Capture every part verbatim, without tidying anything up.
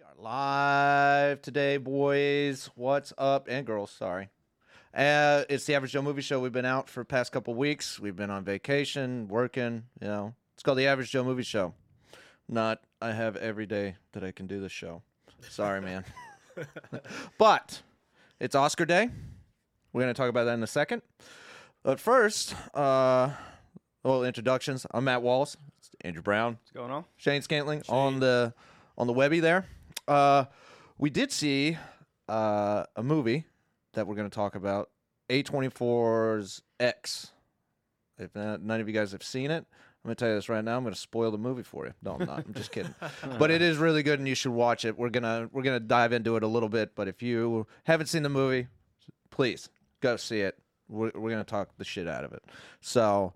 are live today, boys. What's up? And girls, sorry. Uh, it's the Average Joe Movie Show. We've been out for the past couple weeks. We've been on vacation, working, you know. It's called the Average Joe Movie Show. Not, I have every day that I can do this show. Sorry, man. But it's Oscar Day. We're going to talk about that in a second. But first, uh, well, introductions. I'm Matt Walls. It's Andrew Brown. What's going on? Shane Scantling Shane. on the on the webby there. Uh, we did see uh, a movie that we're going to talk about, A twenty-four's X. If not, none of you guys have seen it, I'm going to tell you this right now. I'm going to spoil the movie for you. No, I'm not. I'm just kidding. But it is really good, and you should watch it. We're gonna we're gonna dive into it a little bit. But if you haven't seen the movie, please go see it. We're, we're going to talk the shit out of it. So,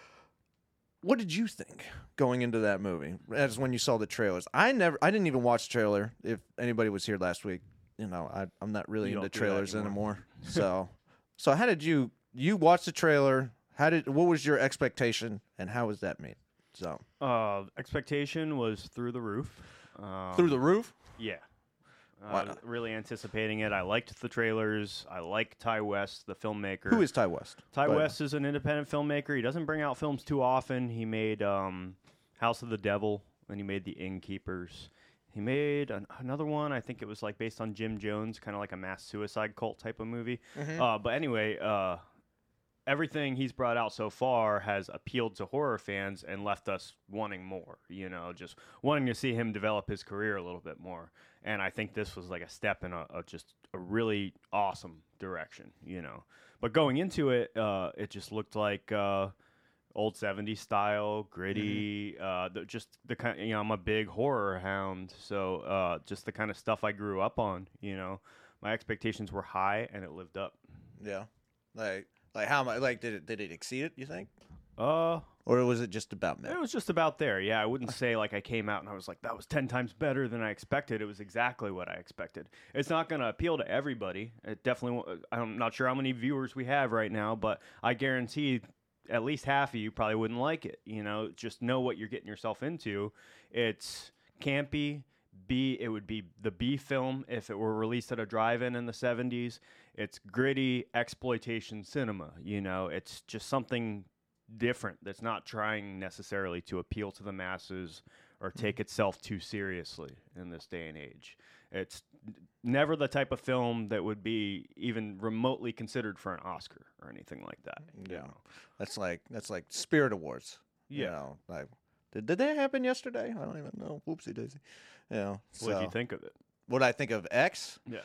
what did you think going into that movie? As when you saw the trailers, I never, I didn't even watch the trailer. If anybody was here last week, you know, I, I'm not really You into don't do that trailers anymore. anymore. So, so how did you you watch the trailer? How did what was your expectation, and how was that made? So Uh, expectation was through the roof. Um, through the roof. Yeah. Uh, Why not? really anticipating it. I liked the trailers. I like Ty West, the filmmaker. Who is Ty West? Ty But- West is an independent filmmaker. He doesn't bring out films too often. He made um, House of the Devil, and he made The Innkeepers. He made an, another one. I think it was like based on Jim Jones, kind of like a mass suicide cult type of movie. Mhm. Uh, but anyway, uh, everything he's brought out so far has appealed to horror fans and left us wanting more, you know, just wanting to see him develop his career a little bit more. And I think this was like a step in a, a just a really awesome direction, you know. But going into it, uh, it just looked like uh, old seventies style, gritty, uh, the, just the kind. You know, I'm a big horror hound, so uh, just the kind of stuff I grew up on. You know, my expectations were high, and it lived up. Yeah, like like how much? Like did it did it exceed it? You think, Uh, or was it just about me? It was just about there. Yeah, I wouldn't say like I came out and I was like, that was ten times better than I expected. It was exactly what I expected. It's not going to appeal to everybody. It definitely, won't- I'm not sure how many viewers we have right now, but I guarantee at least half of you probably wouldn't like it. You know, just know what you're getting yourself into. It's campy. B, it would be the B film if it were released at a drive-in in the seventies. It's gritty exploitation cinema. You know, it's just something different that's not trying necessarily to appeal to the masses or take itself too seriously in this day and age. It's n- never the type of film that would be even remotely considered for an Oscar or anything like that. you Yeah. know. That's like that's like Spirit Awards. You Yeah. know, like did, did that happen yesterday? I don't even know. Whoopsie daisy. You know. What did so- you think of it? What I think of X? Yeah.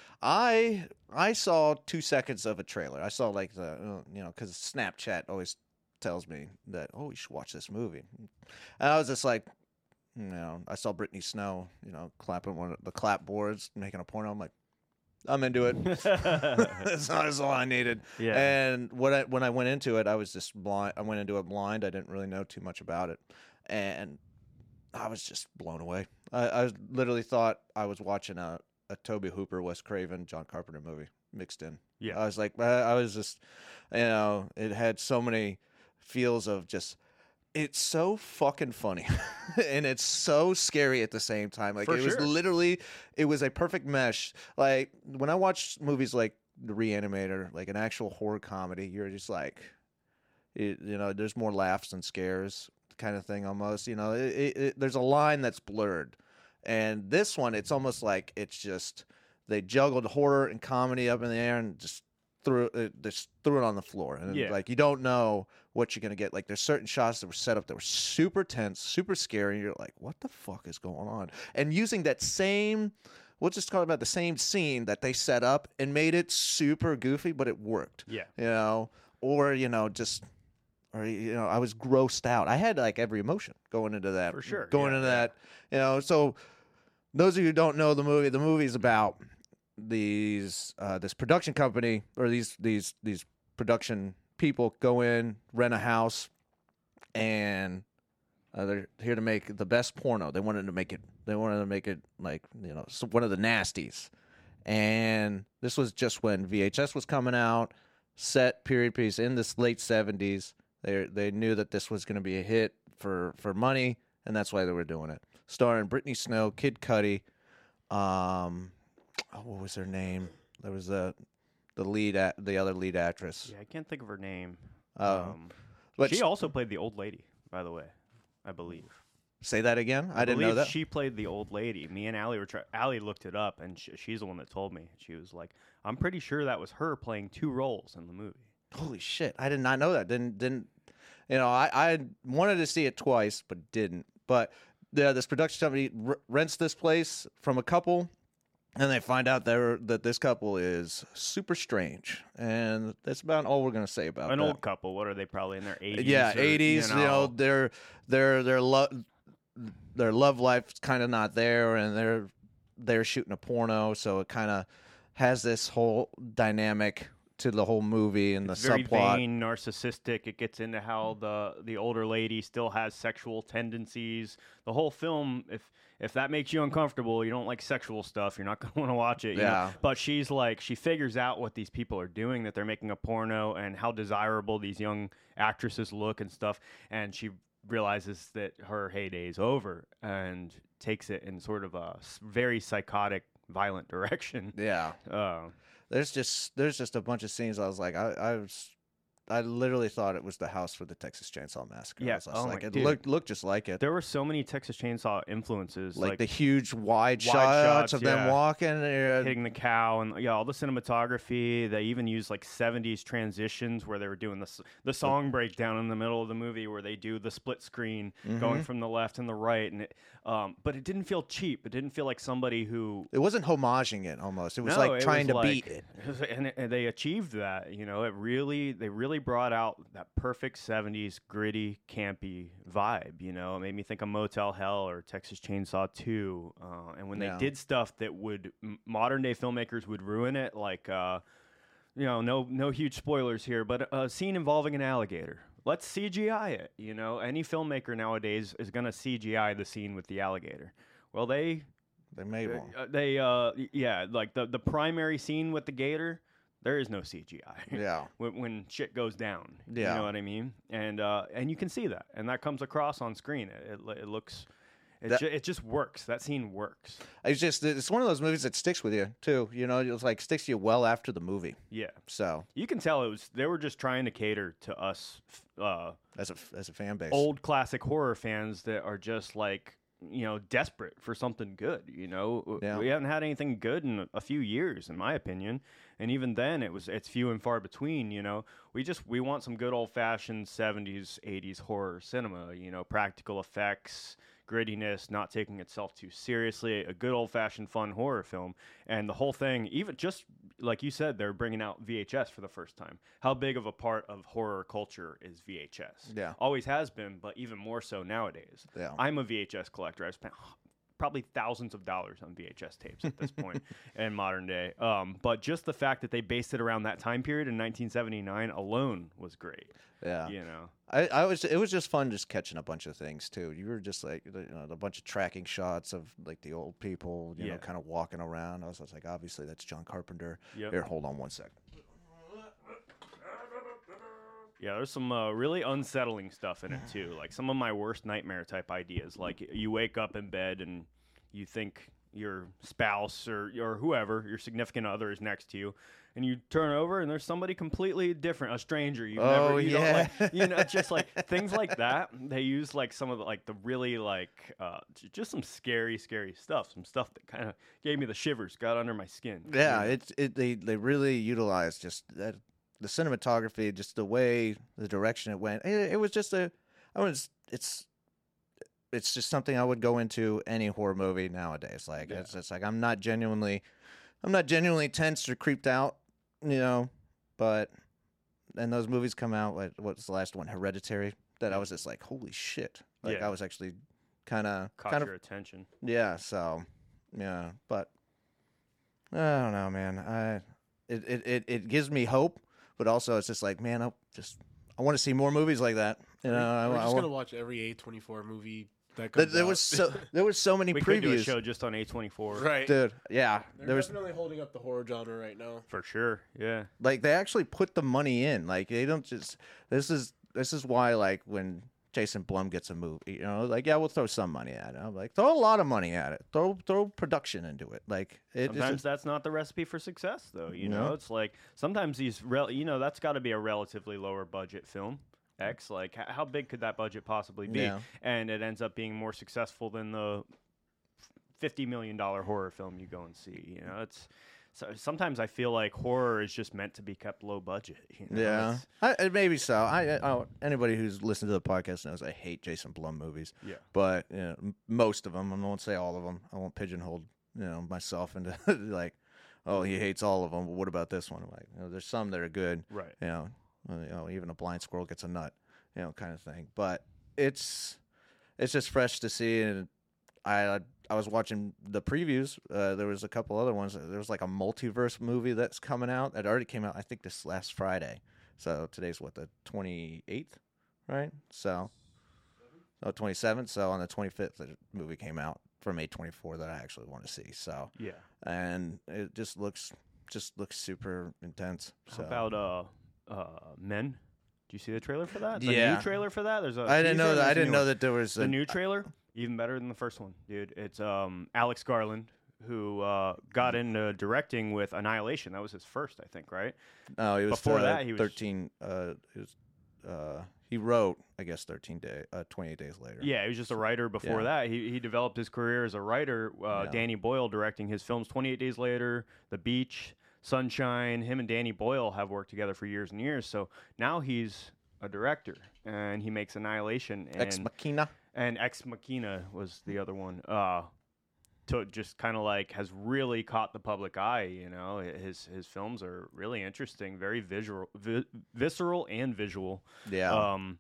I I saw two seconds of a trailer. I saw like the uh, you know because Snapchat always tells me that oh you should watch this movie, and I was just like, you know, I saw Brittany Snow, you know, clapping one of the clapboards, making a porno. I'm like, I'm into it. that's, all, that's all I needed. Yeah. And when I when I went into it, I was just blind. I went into it blind. I didn't really know too much about it, and I was just blown away. I, I literally thought I was watching a, a Toby Hooper, Wes Craven, John Carpenter movie mixed in. Yeah. I was like, I I was just, you know, it had so many feels of just. It's so fucking funny, and it's so scary at the same time. Like For it was sure. literally, it was a perfect mesh. Like when I watch movies like The Reanimator, like an actual horror comedy, you're just like, it, you know, there's more laughs than scares, kind of thing almost. You know, it, it, it, there's a line that's blurred, and this one, it's almost like it's just they juggled horror and comedy up in the air and just threw it, just threw it on the floor, and Yeah. like you don't know what you're gonna get. Like there's certain shots that were set up that were super tense, super scary, and you're like, what the fuck is going on? And using that same, we'll just talk about the same scene that they set up and made it super goofy, but it worked. Yeah. You know, or you know, just. Or you know, I was grossed out. I had like every emotion going into that. For sure, Going yeah, into yeah. that, you know. So those of you who don't know the movie, the movie's about these uh, this production company or these these these production people go in, rent a house, and uh, they're here to make the best porno. They wanted to make it. They wanted to make it like you know so one of the nasties. And this was just when V H S was coming out, set period piece in this late seventies. They they knew that this was going to be a hit for, for money, and that's why they were doing it. Starring Brittany Snow, Kid Cudi, Um, oh, what was her name? There was a the lead, a- the other lead actress. Yeah, I can't think of her name. Oh. Um, But she sh- also played the old lady, by the way, I believe. Say that again. I, I didn't believe know that. she played the old lady. Me and Allie were try- Allie looked it up, and sh- she's the one that told me. She was like, "I'm pretty sure that was her playing two roles in the movie." Holy shit! I did not know that. Didn't didn't you know? I, I wanted to see it twice, but didn't. But yeah, this production company r- rents this place from a couple, and they find out there that this couple is super strange, and that's about all we're gonna say about An that. old couple. What are they? Probably in their eighties. Yeah, or, eighties. You know, their their their love their love life's kind of not there, and they're they're shooting a porno, so it kind of has this whole dynamic to the whole movie and It's the very subplot. vain, narcissistic. It gets into how the the older lady still has sexual tendencies. The whole film, if if that makes you uncomfortable, you don't like sexual stuff, you're not going to want to watch it. You Yeah. know? But she's like, she figures out what these people are doing, that they're making a porno, and how desirable these young actresses look and stuff. And she realizes that her heyday is over and takes it in sort of a s- very psychotic, violent direction. Yeah. Uh, There's just there's just a bunch of scenes. I was like, I, I was, I literally thought it was the house for the Texas Chainsaw Massacre. Yeah. I was just Oh like, my- it dude. looked looked just like it. there were so many Texas Chainsaw influences, Like, like the huge wide, wide shots, shots, of them yeah. walking. uh, hitting the cow, and yeah, all the cinematography. They even used like seventies transitions where they were doing the s- the song breakdown in the middle of the movie, where they do the split screen going Mhm. from the left and the right, and it, um, but it didn't feel cheap. It didn't feel like somebody who. It wasn't homaging it almost. It was No, like it trying was to like- beat it. and, it- and they achieved that. You know, it really they really brought out that perfect seventies gritty, campy vibe. You know, it made me think of Motel Hell or Texas Chainsaw two. Uh, and when they Yeah. did stuff that would m- modern day filmmakers would ruin it, like uh, you know, no no huge spoilers here, but a scene involving an alligator. Let's C G I it. You know, any filmmaker nowadays is gonna C G I the scene with the alligator. Well, they They made one. uh, they uh y- yeah, like the the primary scene with the gator, there is no C G I. Yeah. when, when shit goes down. Yeah. You know what I mean? And uh and you can see that, and that comes across on screen. It it, it looks it, That- ju- it just works. That scene works. It's just it's one of those movies that sticks with you too. You know, it's like sticks to you well after the movie. Yeah. So You can tell it was they were just trying to cater to us f- uh as a as a fan base, old classic horror fans that are just like, you know, desperate for something good. You know, W- Yeah. we haven't had anything good in a few years, in my opinion, and even then, it was it's few and far between. You know, we just we want some good old fashioned seventies, eighties horror cinema. You know, practical effects, grittiness, not taking itself too seriously, a good old fashioned fun horror film, and the whole thing, even just like you said, they're bringing out V H S for the first time. How big of a part of horror culture is V H S? Yeah. Always has been, but even more so nowadays. Yeah. I'm a V H S collector. I've spent probably thousands of dollars on V H S tapes at this point in modern day. Um, but just the fact that they based it around that time period in nineteen seventy-nine alone was great. Yeah. You know, I, I was it was just fun just catching a bunch of things too. You were just like you know, a bunch of tracking shots of like the old people, you Yeah. know, kind of walking around. I was, I was like, obviously that's John Carpenter. Yep. Here, hold on one second. yeah, there's some uh, really unsettling stuff in it too. Like some of my worst nightmare type ideas. Like you wake up in bed and you think your spouse or or whoever, your significant other, is next to you, and you turn over and there's somebody completely different, a stranger. You Oh, never, you don't yeah. like, you know, just like things like that. They use like some of the like the really like uh, j- just some scary, scary stuff. Some stuff that kind of gave me the shivers, got under my skin. you Yeah, know? it's it they they really utilized just that the cinematography, just the way the direction it went. It, it was just a I was it's it's just something I would go into any horror movie nowadays. Like Yeah. it's it's like I'm not genuinely I'm not genuinely tensed or creeped out, you know, but then those movies come out. What what's the last one? Hereditary. That I was just like, holy shit! Like Yeah. I was actually kind of Caught kind of your attention. yeah. So yeah, but I don't know, man. I it it it, it gives me hope, but also it's just like, man, I just I want to see more movies like that. You know, I, We're I just want- gonna watch every A twenty-four movie that there, comes there out. was so there was so many We could do a previews, show just on A twenty-four. right. dude. Yeah, They're there was definitely holding up the horror genre right now. For sure. Yeah. like they actually put the money in. Like they don't just. This is this is why like when Jason Blum gets a movie, you know, like yeah, we'll throw some money at it. I'm like, throw a lot of money at it. Throw throw production into it. Like it, Sometimes it's that's not the recipe for success, though. You No. know, it's like sometimes these, rel- you know, that's got to be a relatively lower budget film. X, like h- how big could that budget possibly be? Yeah. And it ends up being more successful than the fifty million dollar horror film you go and see. You know, it's so sometimes I feel like horror is just meant to be kept low budget. You know? yeah, It's- I, uh, maybe so. I, I I- anybody who's listened to the podcast knows I hate Jason Blum movies. yeah. But you know, m- most of them. I won't say all of them. I won't pigeonhole you know myself into like, oh, he hates all of them. But what about this one? I'm like, you know, there's some that are good. Right. You know, uh, you know, even a blind squirrel gets a nut. You know, kind of thing. But it's it's just fresh to see, and I I was watching the previews. Uh, there was a couple other ones. There was like a multiverse movie that's coming out. That already came out. I think this last Friday. So today's what, the twenty-eighth, right? So. Oh, twenty-seventh. So on the twenty-fifth, the movie came out from A twenty-four that I actually want to see. So, Yeah. and it just looks just looks super intense. How So about uh, uh, Men? Do you see the trailer for that? The Yeah. new trailer for that. There's a. I didn't teaser know and that. I there's a didn't new know one. that there was The a, new trailer, even better than the first one, dude. It's um Alex Garland, who uh, got into directing with Annihilation. That was his first, I think, right? No, he was before uh, that, he was- thirteen. Uh, he was, uh, he wrote, I guess, thirteen day, uh, twenty-eight days later. Yeah, he was just a writer before Yeah. that. He he developed his career as a writer. Uh, Yeah. Danny Boyle directing his films. twenty-eight Days Later, The Beach, Sunshine. Him and Danny Boyle have worked together for years and years. So now he's a director, and he makes Annihilation. And, Ex Machina. and Ex Machina was the other one. Uh, to just kind of like has really caught the public eye. You know, his his films are really interesting, very visual, vi- visceral, and visual. Yeah. Um,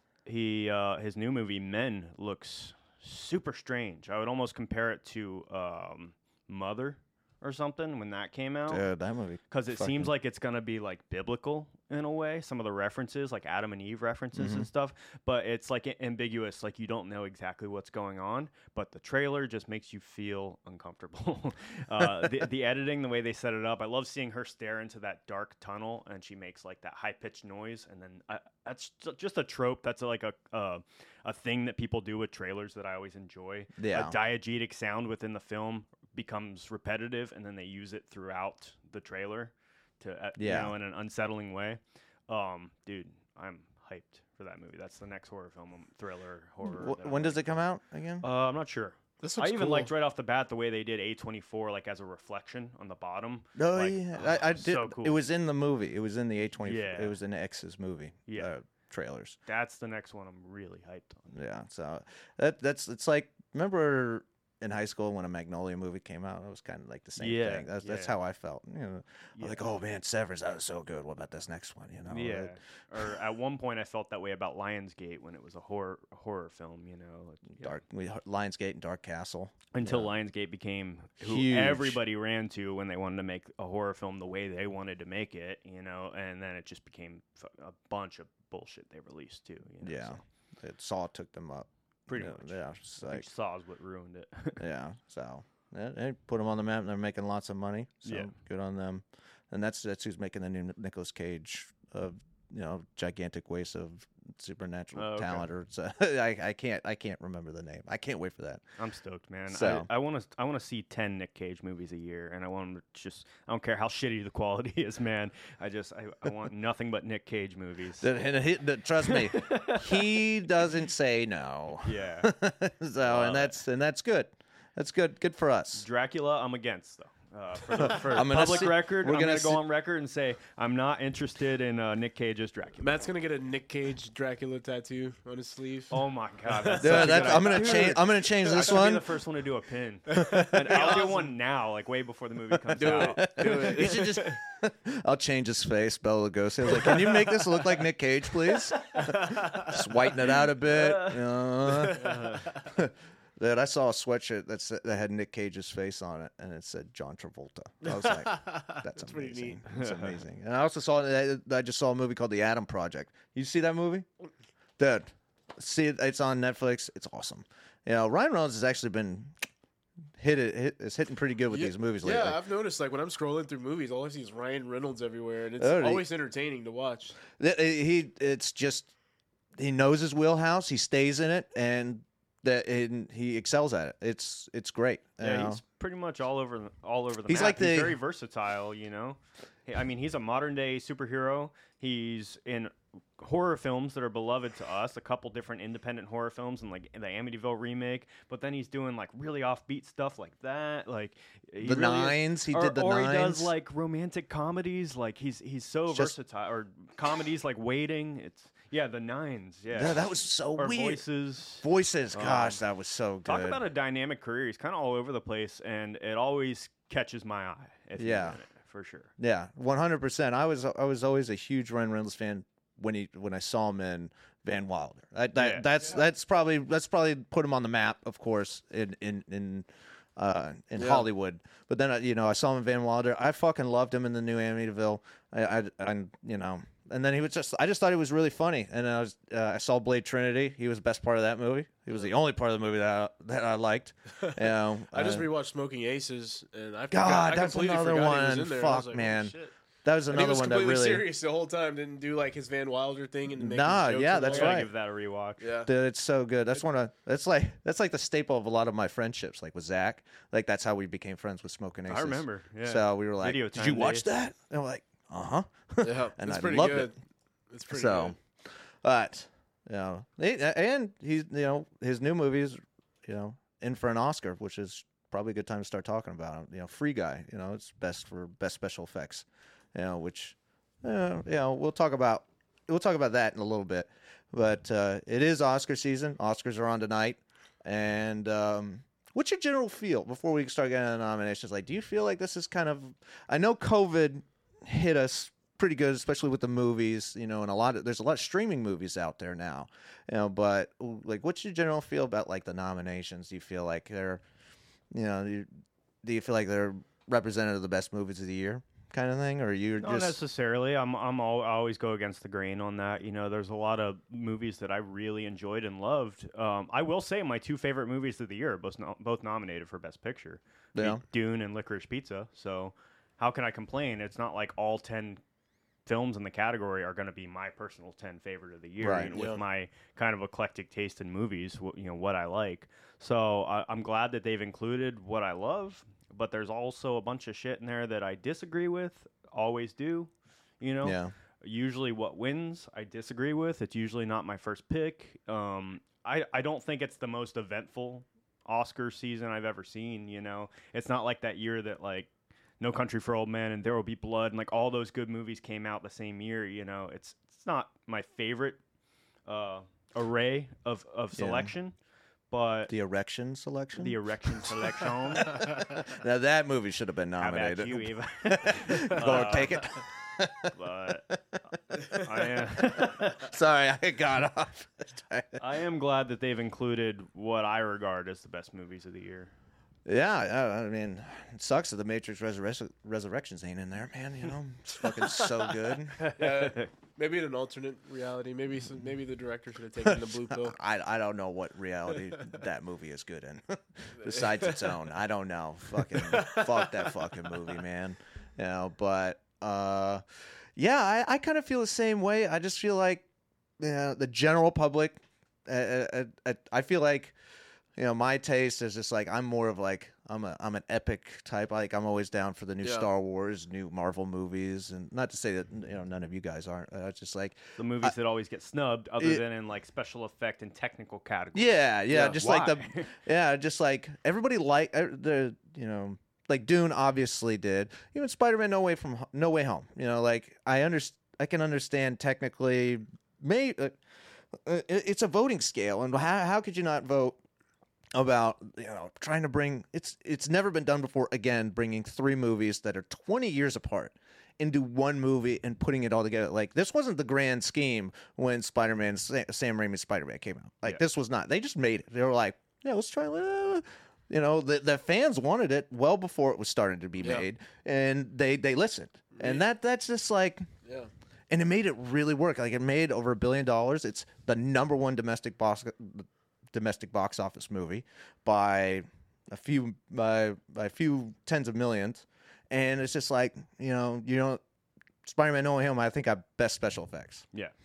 he uh, his new movie Men looks super strange. I would almost compare it to um, Mother or something when that came out. Dude, that movie. Because it fucking- seems like it's going to be like biblical in a way, some of the references, like Adam and Eve references Mm-hmm. and stuff. But it's like a- ambiguous, like you don't know exactly what's going on. But the trailer just makes you feel uncomfortable. uh, the, the editing, the way they set it up, I love seeing her stare into that dark tunnel and she makes like that high pitched noise. And then I, that's ju- just a trope. That's like a uh, a thing that people do with trailers that I always enjoy. Yeah. A diegetic sound within the film becomes repetitive, and then they use it throughout the trailer to uh, Yeah. you know, in an unsettling way. Um, dude, I'm hyped for that movie. That's the next horror film, um, thriller horror. Wh- that I'm when does like- it come out again? Uh, I'm not sure. This I looks even cool. liked right off the bat the way they did A twenty-four, like as a reflection on the bottom. No, like, yeah, oh, I, I did. so cool. It was in the movie. It was in the A twenty. Yeah. It was in X's movie. Yeah. Uh, trailers. That's the next one I'm really hyped on. Yeah. So that that's it's like remember in high school when a Magnolia movie came out, it was kind of like the same Yeah, thing. That's that's yeah. how I felt. You know, Yeah. like oh man, Severance, that was so good. What about this next one? You know. Yeah. It- Or at one point, I felt that way about Lionsgate when it was a horror horror film. You know, Yeah. Dark we, Lionsgate and Dark Castle. Until Yeah. Lionsgate became who Huge. everybody ran to when they wanted to make a horror film the way they wanted to make it, you know, and then it just became f- a bunch of bullshit they released too. You know, Yeah. so It Saw took them up. pretty Yeah, much. Yeah. It's I like, think Saw's what ruined it. yeah. So yeah, they put them on the map. And they're making lots of money. So Yeah. good on them. And that's that's who's making the new Nicolas Cage of you know gigantic waste of supernatural Oh, okay. talent. Or it's, uh, I I can't I can't remember the name. I can't wait for that. I'm stoked, man. So- I want to I want to see ten Nick Cage movies a year, and I want 'em to just I don't care how shitty the quality is, man. I just I, I want nothing but Nick Cage movies. The- and he- the- trust me, he doesn't say no. Yeah, so Love and that's and that's good. That's good. Good for us. Dracula, I'm against though. Uh, for the for I'm gonna public see- record, we're I'm gonna gonna go see- on record and say I'm not interested in uh, Nick Cage's Dracula. Matt's gonna get a Nick Cage Dracula tattoo on his sleeve. Oh my god, that's Dude, such a that's, good I'm gonna idea. change. Dude, I'm gonna change I this should be one. the first one to do a pin. And I'll do one now, like way before the movie comes Do out. it. Do it. You should just. I'll change his face. Bela Lugosi. I was like, can you make this look like Nick Cage, please? Just whiten it out a bit. Uh, Dude, I saw a sweatshirt that's, that had Nick Cage's face on it, and it said John Travolta. I was like, "That's, That's pretty amazing. neat. That's amazing." And I also saw I just saw a movie called The Atom Project. You see that movie? Dude, see it. It's on Netflix. It's awesome. You know, Ryan Reynolds has actually been hit it. Hit, is hitting pretty good with Yeah, these movies lately. Yeah, I've noticed like when I'm scrolling through movies, all I see is Ryan Reynolds everywhere, and it's Oh, he- always entertaining to watch. Th- He, it's just he knows his wheelhouse. He stays in it, and that and he excels at it. It's it's great. you Yeah, know? he's pretty much all over the, all over the He's map. like he's the- very versatile, you know. He- I mean, he's a modern day superhero. He's in horror films that are beloved to us, a couple different independent horror films and like the Amityville remake, but then he's doing like really offbeat stuff like that. Like he The really is- Nines, he or, did the or Nines. he does like romantic comedies. Like he's he's so Just- versatile. Or comedies like Waiting. It's yeah, the Nines. Yeah, Yeah, that was so or weird. Voices. Voices, Um, gosh, that was so good. Talk about a dynamic career. He's kind of all over the place, and it always catches my eye. If he's Yeah. in it, for sure. Yeah, one hundred percent. I was I was always a huge Ryan Reynolds fan when he when I saw him in Van Wilder. That, that, Yeah. That's that's probably that's probably put him on the map, of course, in in in uh, in Yeah. Hollywood. But then uh, you know I saw him in Van Wilder. I fucking loved him in the new Amityville. I, I, I you know. And then he was just, I just thought he was really funny. And I was, uh, I saw Blade Trinity. He was the best part of that movie. He was the only part of the movie that I, that I liked. You know, I just uh, rewatched Smoking Aces, and I forgot, God, I that's completely another forgot he was one. in there. and I was Fuck, like, man. "Oh, shit." that was And he another was one that completely really, serious the whole time. Didn't do like his Van Wilder thing and make Nah, his jokes yeah, and that's all Gotta that. right. give that a rewatch. Yeah, dude, it's so good. That's one of, that's like, that's like the staple of a lot of my friendships. Like with Zach, like that's how we became friends with Smoking Aces. I remember. Yeah. So we were like, Video did you time watch days. that? And we're like, uh huh. yeah, And it's I pretty loved good. it. It's pretty So, good. but you know, he- and he's you know his new movies, you know, in for an Oscar, which is probably a good time to start talking about him. You know, Free Guy. You know, it's best for best special effects. You know, which, uh, you know, we'll talk about we'll talk about that in a little bit. But uh, it is Oscar season. Oscars are on tonight, and um, what's your general feel before we start getting the nominations? Like, do you feel like this is kind of? I know COVID hit us pretty good, especially with the movies, you know, and a lot of there's a lot of streaming movies out there now, you know. But like, what's your general feel about like the nominations? Do you feel like they're, you know, do you, do you feel like they're representative of the best movies of the year, kind of thing, or you're Not just necessarily. I'm I'm all, I always go against the grain on that. You know, there's a lot of movies that I really enjoyed and loved. Um, I will say my two favorite movies of the year are both no, both nominated for Best Picture. Yeah. Dune and Licorice Pizza. So how can I complain? It's not like all ten films in the category are going to be my personal ten favorite of the year, Right, you know, yeah. with my kind of eclectic taste in movies, wh- you know, what I like. So I, I'm glad that they've included what I love, but there's also a bunch of shit in there that I disagree with, always do, you know. yeah, Usually what wins, I disagree with. It's usually not my first pick. Um, I, I don't think it's the most eventful Oscar season I've ever seen, you know. It's not like that year that, like, No Country for Old Men and There Will Be Blood and, like, all those good movies came out the same year, you know. It's it's not my favorite uh, array of, of Yeah. selection, but the erection selection. the erection selection. Now that movie should have been How about nominated. you, Eva? Go Uh, take it. but I am, Sorry, I got off. I am glad that they've included what I regard as the best movies of the year. Yeah, yeah, I mean, it sucks that the Matrix Resurrec- Resurrections ain't in there, man. You know, it's fucking so good. Yeah, maybe in an alternate reality. Maybe some, maybe the director should have taken the blue pill. I, I don't know what reality that movie is good in, besides its own. I don't know. Fucking fuck that fucking movie, man. You know, but uh, yeah, I, I kind of feel the same way. I just feel like, you know, the general public. Uh, uh, uh, I feel like, you know, my taste is just like I'm more of like I'm a I'm an epic type. Like I'm always down for the new Yeah. Star Wars, new Marvel movies, and not to say that you know none of you guys aren't. Uh, it's just like The movies that always get snubbed, other It- than in like special effect and technical categories. yeah, yeah, Yeah, just like the Why? yeah, just like everybody like uh, the you know like Dune obviously did. Even Spider-Man No Way from Ho- No Way Home. You know, like I under I can understand technically. May uh, uh, it- it's a voting scale, and how how could you not vote about you know trying to bring it's it's never been done before again bringing three movies that are twenty years apart into one movie and putting it all together. Like this wasn't the grand scheme when Spider-Man Sam, Sam Raimi's Spider-Man came out. Like Yeah. this was not. They just made it. They were like, yeah, let's try. Uh, you know, the the fans wanted it well before it was starting to be Yeah. made, and they they listened. And that that's just like. Yeah. And it made it really work. Like it made over a billion dollars. It's the number one domestic box domestic box office movie by a few by, by a few tens of millions. And it's just like you know you know Spider-Man No Way Home. I think got best special effects. Yeah.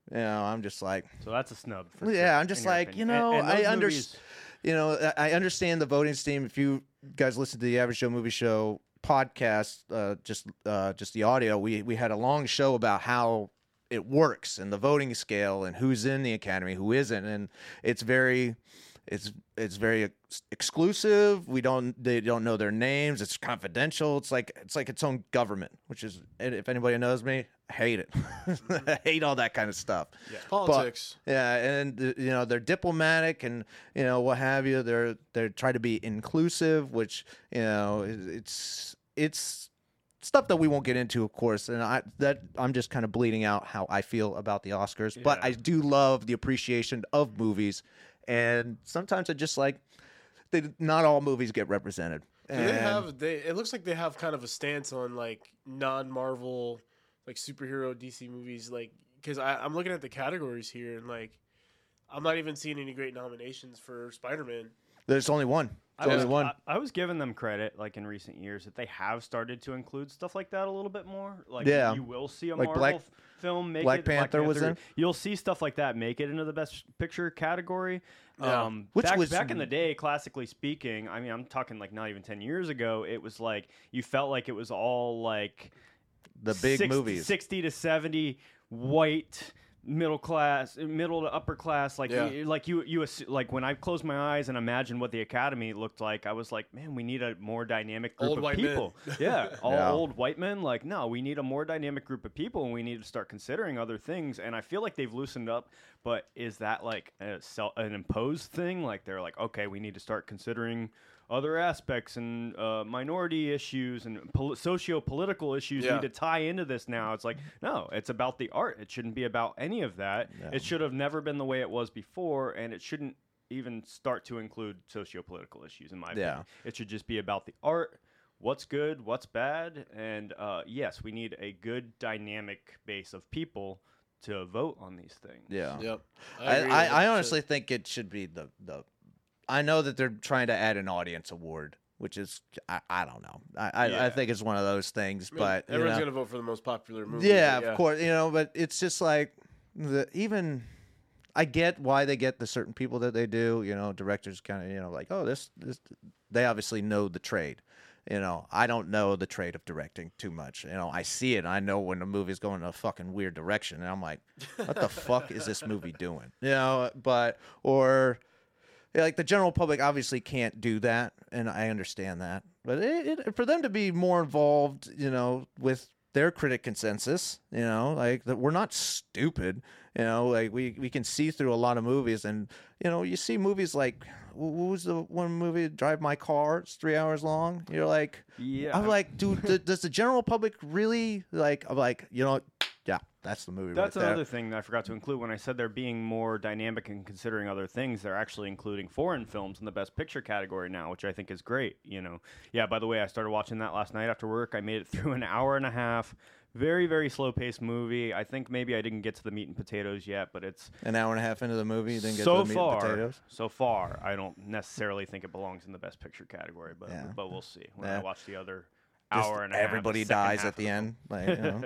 You know, I'm just like, So that's a snub. For yeah, sure, I'm just in your like, you opinion. know, And- and I those understand. movies- You know, I I understand the voting scheme. If you guys listen to the Average Joe Movie Show podcast, uh, just uh, just the audio, we we had a long show about how it works and the voting scale and who's in the Academy, who isn't, and it's very, it's it's very ex- exclusive. We don't they don't know their names. It's confidential. It's like it's like its own government, which is, if anybody knows me, I hate it. I hate all that kind of stuff. Politics. But, yeah, and uh, you know they're diplomatic and you know what have you. They're they're trying to be inclusive, which you know it- it's it's stuff that we won't get into, of course. And I that I'm just kind of bleeding out how I feel about the Oscars, but Yeah. I do love the appreciation of movies, and sometimes I just like they not all movies get represented. Do And they have they? It looks like they have kind of a stance on like non-Marvel, like superhero D C movies, like because I'm looking at the categories here and like I'm not even seeing any great nominations for Spider-Man. there's only one. I There's was, only one. I, I was giving them credit, like in recent years, that they have started to include stuff like that a little bit more. Like, Yeah. you will see a Like Marvel Black- f- film make Black it. Panther was in? You'll see stuff like that make it into the Best Picture category. Yeah. Um, Which back, was- back in the day, classically speaking, I mean, I'm talking like not even ten years ago. It was like you felt like it was all like The big six- movies. sixty to seventy white middle class, middle to upper class, like Yeah. you, like you you assu- like when I closed my eyes and imagined what the Academy looked like, I was like, man, we need a more dynamic group Old of white men. people. Yeah, all Yeah. old white men. Like, no, we need a more dynamic group of people, and we need to start considering other things. And I feel like they've loosened up, but is that like a self, an imposed thing? Like they're like, okay, we need to start considering other aspects and uh, minority issues and pol- socio-political issues Yeah. need to tie into this now. It's like, no, it's about the art. It shouldn't be about any of that. Yeah. It should have never been the way it was before, and it shouldn't even start to include socio-political issues, in my Yeah. opinion. It should just be about the art, what's good, what's bad, and uh, yes, we need a good dynamic base of people to vote on these things. Yeah. Yep. I, agree I, I one hundred percent. honestly think it should be the, the I know that they're trying to add an audience award, which is I, I don't know. I, I, I Yeah. think it's one of those things, I mean, but you everyone's know. gonna vote for the most popular movie. yeah, but of course, you know, but it's just like the even I get why they get the certain people that they do, you know, directors kind of, you know, like, oh, this this they obviously know the trade. You know, I don't know the trade of directing too much. You know, I see it. I know when the movie's going in a fucking weird direction, and I'm like, what the fuck is this movie doing? You know, but or yeah, like the general public obviously can't do that, and I understand that. But it, it, for them to be more involved, you know, with their critic consensus, you know, like that we're not stupid, you know, like we, we can see through a lot of movies, and you know, you see movies like what was the one movie, Drive My Car? It's three hours long. You're like, Yeah. I'm like, dude, th- does the general public really like? I'm like, you know, yeah, that's the movie. That's right there. another thing that I forgot to include when I said they're being more dynamic and considering other things. They're actually including foreign films in the Best Picture category now, which I think is great. You know, yeah. By the way, I started watching that last night after work. I made it through an hour and a half. Very, very slow paced movie. I think maybe I didn't get to the meat and potatoes yet, but it's An hour and a half into the movie, you didn't get so to the meat far. and potatoes. So far, I don't necessarily think it belongs in the Best Picture category, but Yeah. but we'll see when Yeah. I watch the other Just hour and a half. everybody the second dies half at the of end. Like, you know.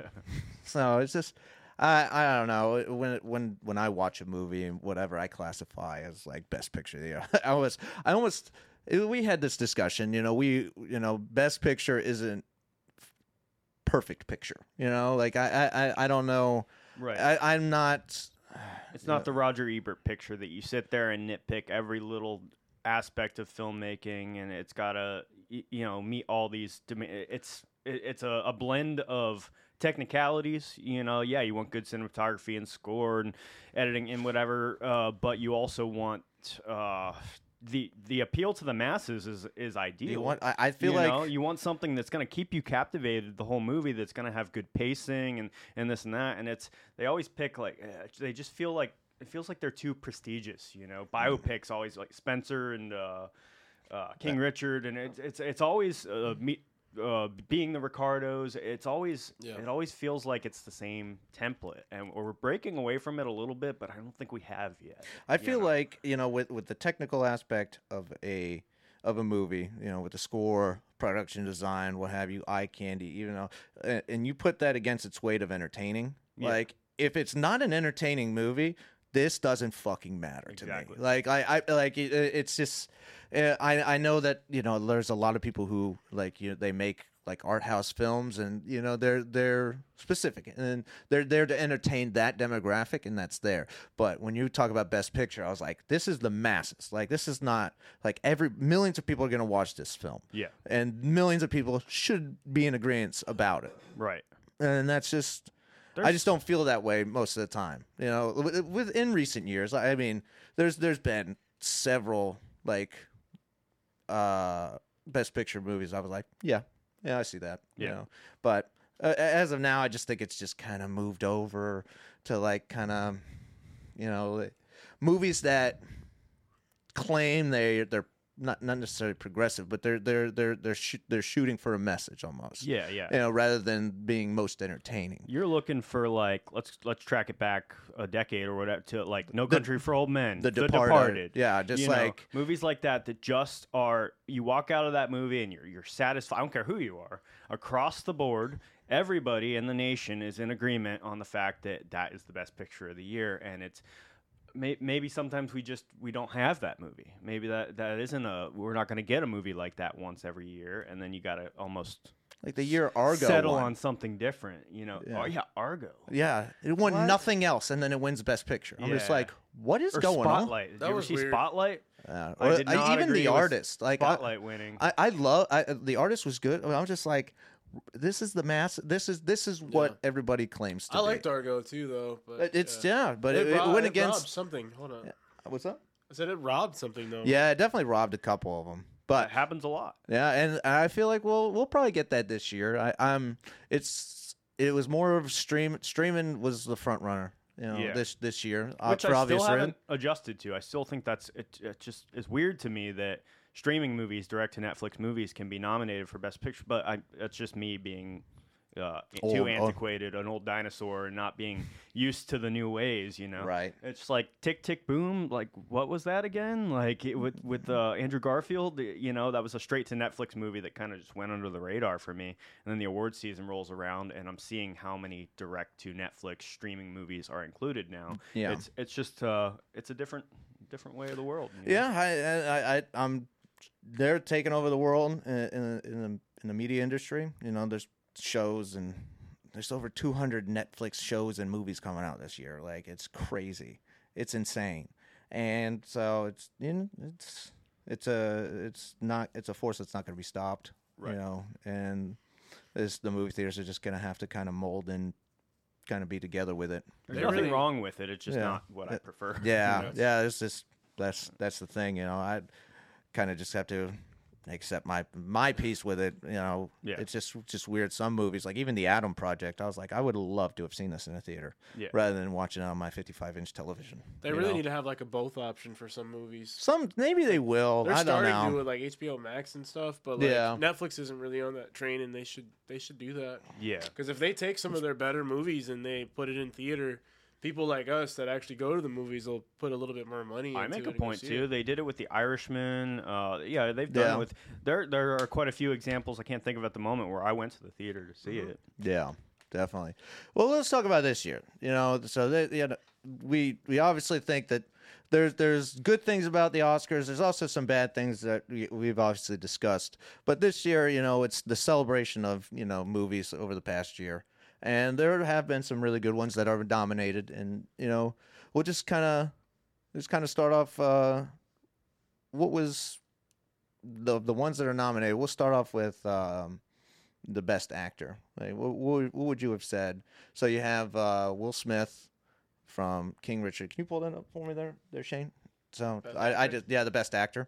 So it's just, I I don't know. When when when I watch a movie and whatever I classify as like best picture, you know, I almost I almost we had this discussion. You know, we you know best picture isn't perfect picture. You know, like I I I don't know. Right. I I'm not. It's not the Roger Ebert picture that you sit there and nitpick every little aspect of filmmaking, and it's got to you know meet all these. Dem- it's it, it's a, a blend of technicalities. You know, yeah, you want good cinematography and score and editing and whatever, uh, but you also want uh, the the appeal to the masses is is ideal. You want, I, I feel you like know, you want something that's going to keep you captivated the whole movie, that's going to have good pacing and, and this and that. And it's they always pick like eh, they just feel like it feels like they're too prestigious. You know, biopics always like Spencer and uh, uh, King Richard, and it's it's it's always uh, me, uh, being the Ricardos. It's always Yeah. it always feels like it's the same template, and we're breaking away from it a little bit, but I don't think we have yet. I you feel know? like you know with with the technical aspect of a of a movie, you know, with the score, production design, what have you, eye candy, even though, and, and you put that against its weight of entertaining, Yeah. like if it's not an entertaining movie, this doesn't fucking matter Exactly. to me. Like I, I like it, it's just uh, I I know that you know there's a lot of people who like you know they make like art house films and you know they're they're specific and they're there to entertain that demographic and that's there. But when you talk about Best Picture, I was like, this is the masses. Like this is not like every millions of people are gonna watch this film. Yeah. And millions of people should be in agreement about it. Right. And that's just I just don't feel that way most of the time. You know, with, within recent years, I mean, there's there's been several like uh, Best Picture movies. I was like, yeah, yeah, I see that. Yeah. You know, but uh, as of now, I just think it's just kind of moved over to like kind of, you know, movies that claim they they're not not necessarily progressive, but they're they're they're they're sh- they're shooting for a message almost. Yeah, yeah. You know, rather than being most entertaining. You're looking for like let's let's track it back a decade or whatever to like No Country for Old Men, The Departed. Yeah, just You know, like movies like that that just are. You walk out of that movie and you're you're satisfied. I don't care who you are. Across the board, everybody in the nation is in agreement on the fact that that is the best picture of the year, and it's. Maybe sometimes we just we don't have that movie. Maybe that, that isn't a we're not going to get a movie like that once every year, and then you got to almost like the year Argo settle won. on something different. You know, Yeah. oh yeah, Argo. Yeah, it won What? nothing else, and then it wins Best Picture. I'm just Yeah. like, what is Or going Spotlight. Did That you ever was see weird. Spotlight? on? Uh, I or- did I- not even agree the with artist, like I, Spotlight winning. I, I love I, the artist was good. I was just like, this is the mass. This is this is what Yeah. everybody claims to I be. liked Argo too, though. But It- It's yeah. yeah, but It, it, it rob- went it against. robbed something. Hold on. What's up? I said it robbed something though. Yeah, it definitely robbed a couple of them, That but happens a lot. yeah, and I feel like we'll we'll probably get that this year. I, I'm it's it was more of stream streaming was the front runner, you know, Yeah. this this year uh, Which for I obvious still reason. haven't adjusted to. I still think that's it. It just is weird to me that streaming movies, direct to Netflix movies, can be nominated for Best Picture. But I, that's just me being uh, Old, too old. antiquated, an old dinosaur, and not being used to the new ways. You know, Right. It's like Tick Tick Boom. Like what was that again? Like it, with with uh, Andrew Garfield. You know, that was a straight to Netflix movie that kind of just went under the radar for me. And then the award season rolls around, and I'm seeing how many direct to Netflix streaming movies are included now. Yeah. It's it's just uh it's a different different way of the world. you know? Yeah, I, I, I, I'm. They're taking over the world in in, in the in the media industry. You know, there's shows and there's over two hundred Netflix shows and movies coming out this year. Like it's crazy, it's insane, and so it's you know, it's it's a it's not it's a force that's not going to be stopped. Right. You know, and this the movie theaters are just going to have to kind of mold and kind of be together with it. There's They nothing really- wrong with it. It's just Yeah. not what I Uh, prefer. Yeah, You know? yeah. It's just that's that's the thing, you know. I kind of just have to accept my my piece with it. You know, Yeah. it's just just weird. Some movies, like even the Atom Project, I was like, I would love to have seen this in a theater Yeah. rather than watching it on my fifty-five inch television. They you really know? need to have like a both option for some movies. Some maybe they will. They're I don't starting know. to do it like H B O Max and stuff, but like Yeah. Netflix isn't really on that train, and they should they should do that. Yeah. Because if they take some of their better movies and they put it in theater, people like us that actually go to the movies will put a little bit more money. I into make it a and go point see too. it. They did it with The Irishman. Uh, yeah, they've done Yeah. it with. There, there are quite a few examples I can't think of at the moment where I went to the theater to see Mhm. it. Yeah, definitely. Well, let's talk about this year. You know, so they, you know, we we obviously think that there's there's good things about the Oscars. There's also some bad things that we, we've obviously discussed. But this year, you know, it's the celebration of you know movies over the past year, and there have been some really good ones that are dominated. And you know, we'll just kind of just kind of start off. Uh, what was the the ones that are nominated? We'll start off with. Um, the best actor. Like, what, what, what would you have said? So you have uh, Will Smith from King Richard. Can you pull that up for me there, there, Shane? So Best I, I actor? just yeah, the best actor.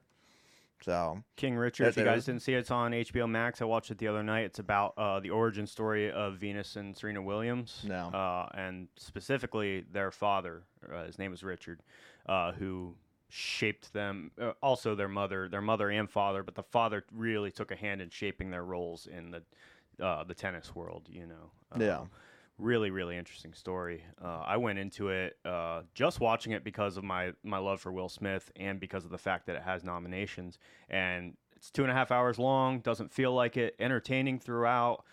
So King Richard. There- If you there guys is- didn't see it, it's on H B O Max. I watched it the other night. It's about uh, the origin story of Venus and Serena Williams. No. Uh, and specifically their father. Uh, his name was Richard, uh, who shaped them. Uh, also their mother, their mother and father, but the father really took a hand in shaping their roles in the uh, the tennis world. You know. Um, Yeah. Really, really interesting story. Uh, I went into it uh, just watching it because of my, my love for Will Smith and because of the fact that it has nominations. And it's two and a half hours long, doesn't feel like it, entertaining throughout,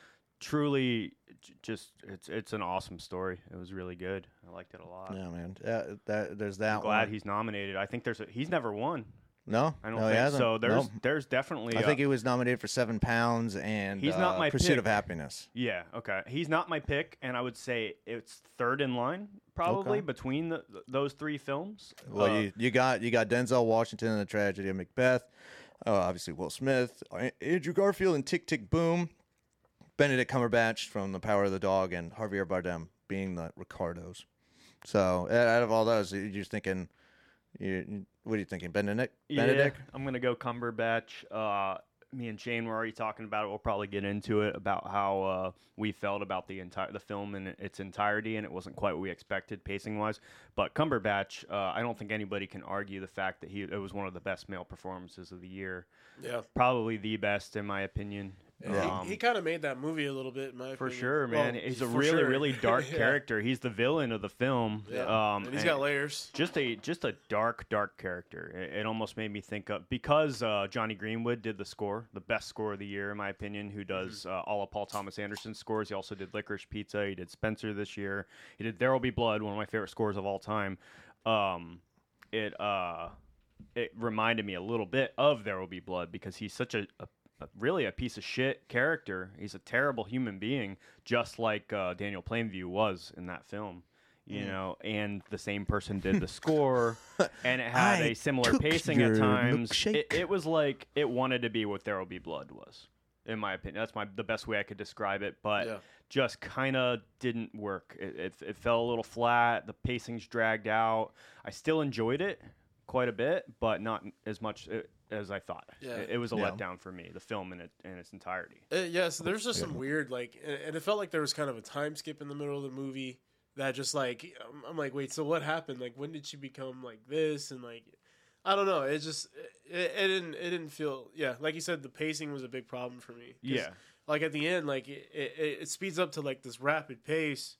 truly, j- just it's it's an awesome story. It was really good. I liked it a lot. Yeah, man. Uh, that there's that I'm glad one. he's nominated. I think there's a, he's never won. No, I don't no, he think hasn't. so. There's Nope. there's definitely. I a- think he was nominated for Seven Pounds and He's uh, not my Pursuit pick. of Happiness. Yeah, okay. He's not my pick, and I would say it's third in line probably Okay. between the, th- those three films. Well, Uh, you, you got you got Denzel Washington in The Tragedy of Macbeth. Uh, obviously, Will Smith, A- Andrew Garfield in Tick Tick Boom, Benedict Cumberbatch from The Power of the Dog, and Javier Bardem being the Ricardos. So, uh, out of all those, you're just thinking, you, you- what are you thinking, Benedict? Benedict? Yeah, I'm gonna go Cumberbatch. Uh, me and Shane were already talking about it. We'll probably get into it about how uh, we felt about the entire the film in its entirety, and it wasn't quite what we expected pacing wise. But Cumberbatch, uh, I don't think anybody can argue the fact that he it was one of the best male performances of the year. Yeah. Probably the best in my opinion. Yeah. Um, He, he kind of made that movie a little bit, in my For opinion. sure, man. Well, He's a for really, sure. really dark Yeah. character. He's the villain of the film. Yeah. Um, and he's and got layers. just a just a dark, dark character. It, it almost made me think of because uh, Johnny Greenwood did the score, the best score of the year, in my opinion. Who does uh, all of Paul Thomas Anderson's scores? He also did Licorice Pizza. He did Spencer this year. He did There Will Be Blood, one of my favorite scores of all time. Um, it uh, it reminded me a little bit of There Will Be Blood because he's such a, a a- really a piece of shit character. He's a terrible human being, just like uh, Daniel Plainview was in that film. You know, and the same person did the score, and it had I a similar took pacing at your times. milkshake. It, it was like it wanted to be what There Will Be Blood was, in my opinion. That's my the best way I could describe it, but Yeah. just kind of didn't work. It, it, it fell a little flat. The pacing's dragged out. I still enjoyed it quite a bit, but not as much uh, as I thought. Yeah. It, it was a Yeah. letdown for me, the film in, it, in its entirety. Uh, yeah, so there's just some weird, like, and, and it felt like there was kind of a time skip in the middle of the movie that just, like, I'm, I'm like, wait, so what happened? Like, when did she become like this? And, like, I don't know. It just, it, it didn't, it didn't feel, yeah, like you said, the pacing was a big problem for me. 'Cause, Yeah. Like, at the end, like, it, it, it speeds up to, like, this rapid pace,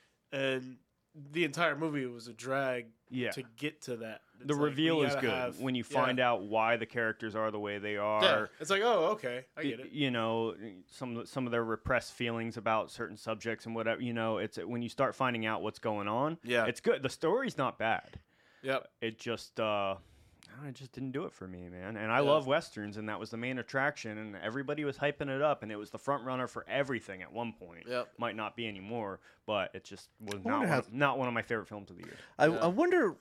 and the entire movie was a drag Yeah. to get to that. The It's like, reveal we is gotta good have- when you yeah. find out why the characters are the way they are. Yeah, it's like, oh, okay, I get y- it. You know, some of- some of their repressed feelings about certain subjects and whatever. You know, it's when you start finding out what's going on. Yeah. it's good. The story's not bad. Yep. It just, uh, I don't know, it just didn't do it for me, man. And I Yeah. love westerns, and that was the main attraction. And everybody was hyping it up, and it was the front runner for everything at one point. Yep. Might not be anymore, but it just was I not wonder one, how- of, not one of my favorite films of the year. I, Yeah. I wonder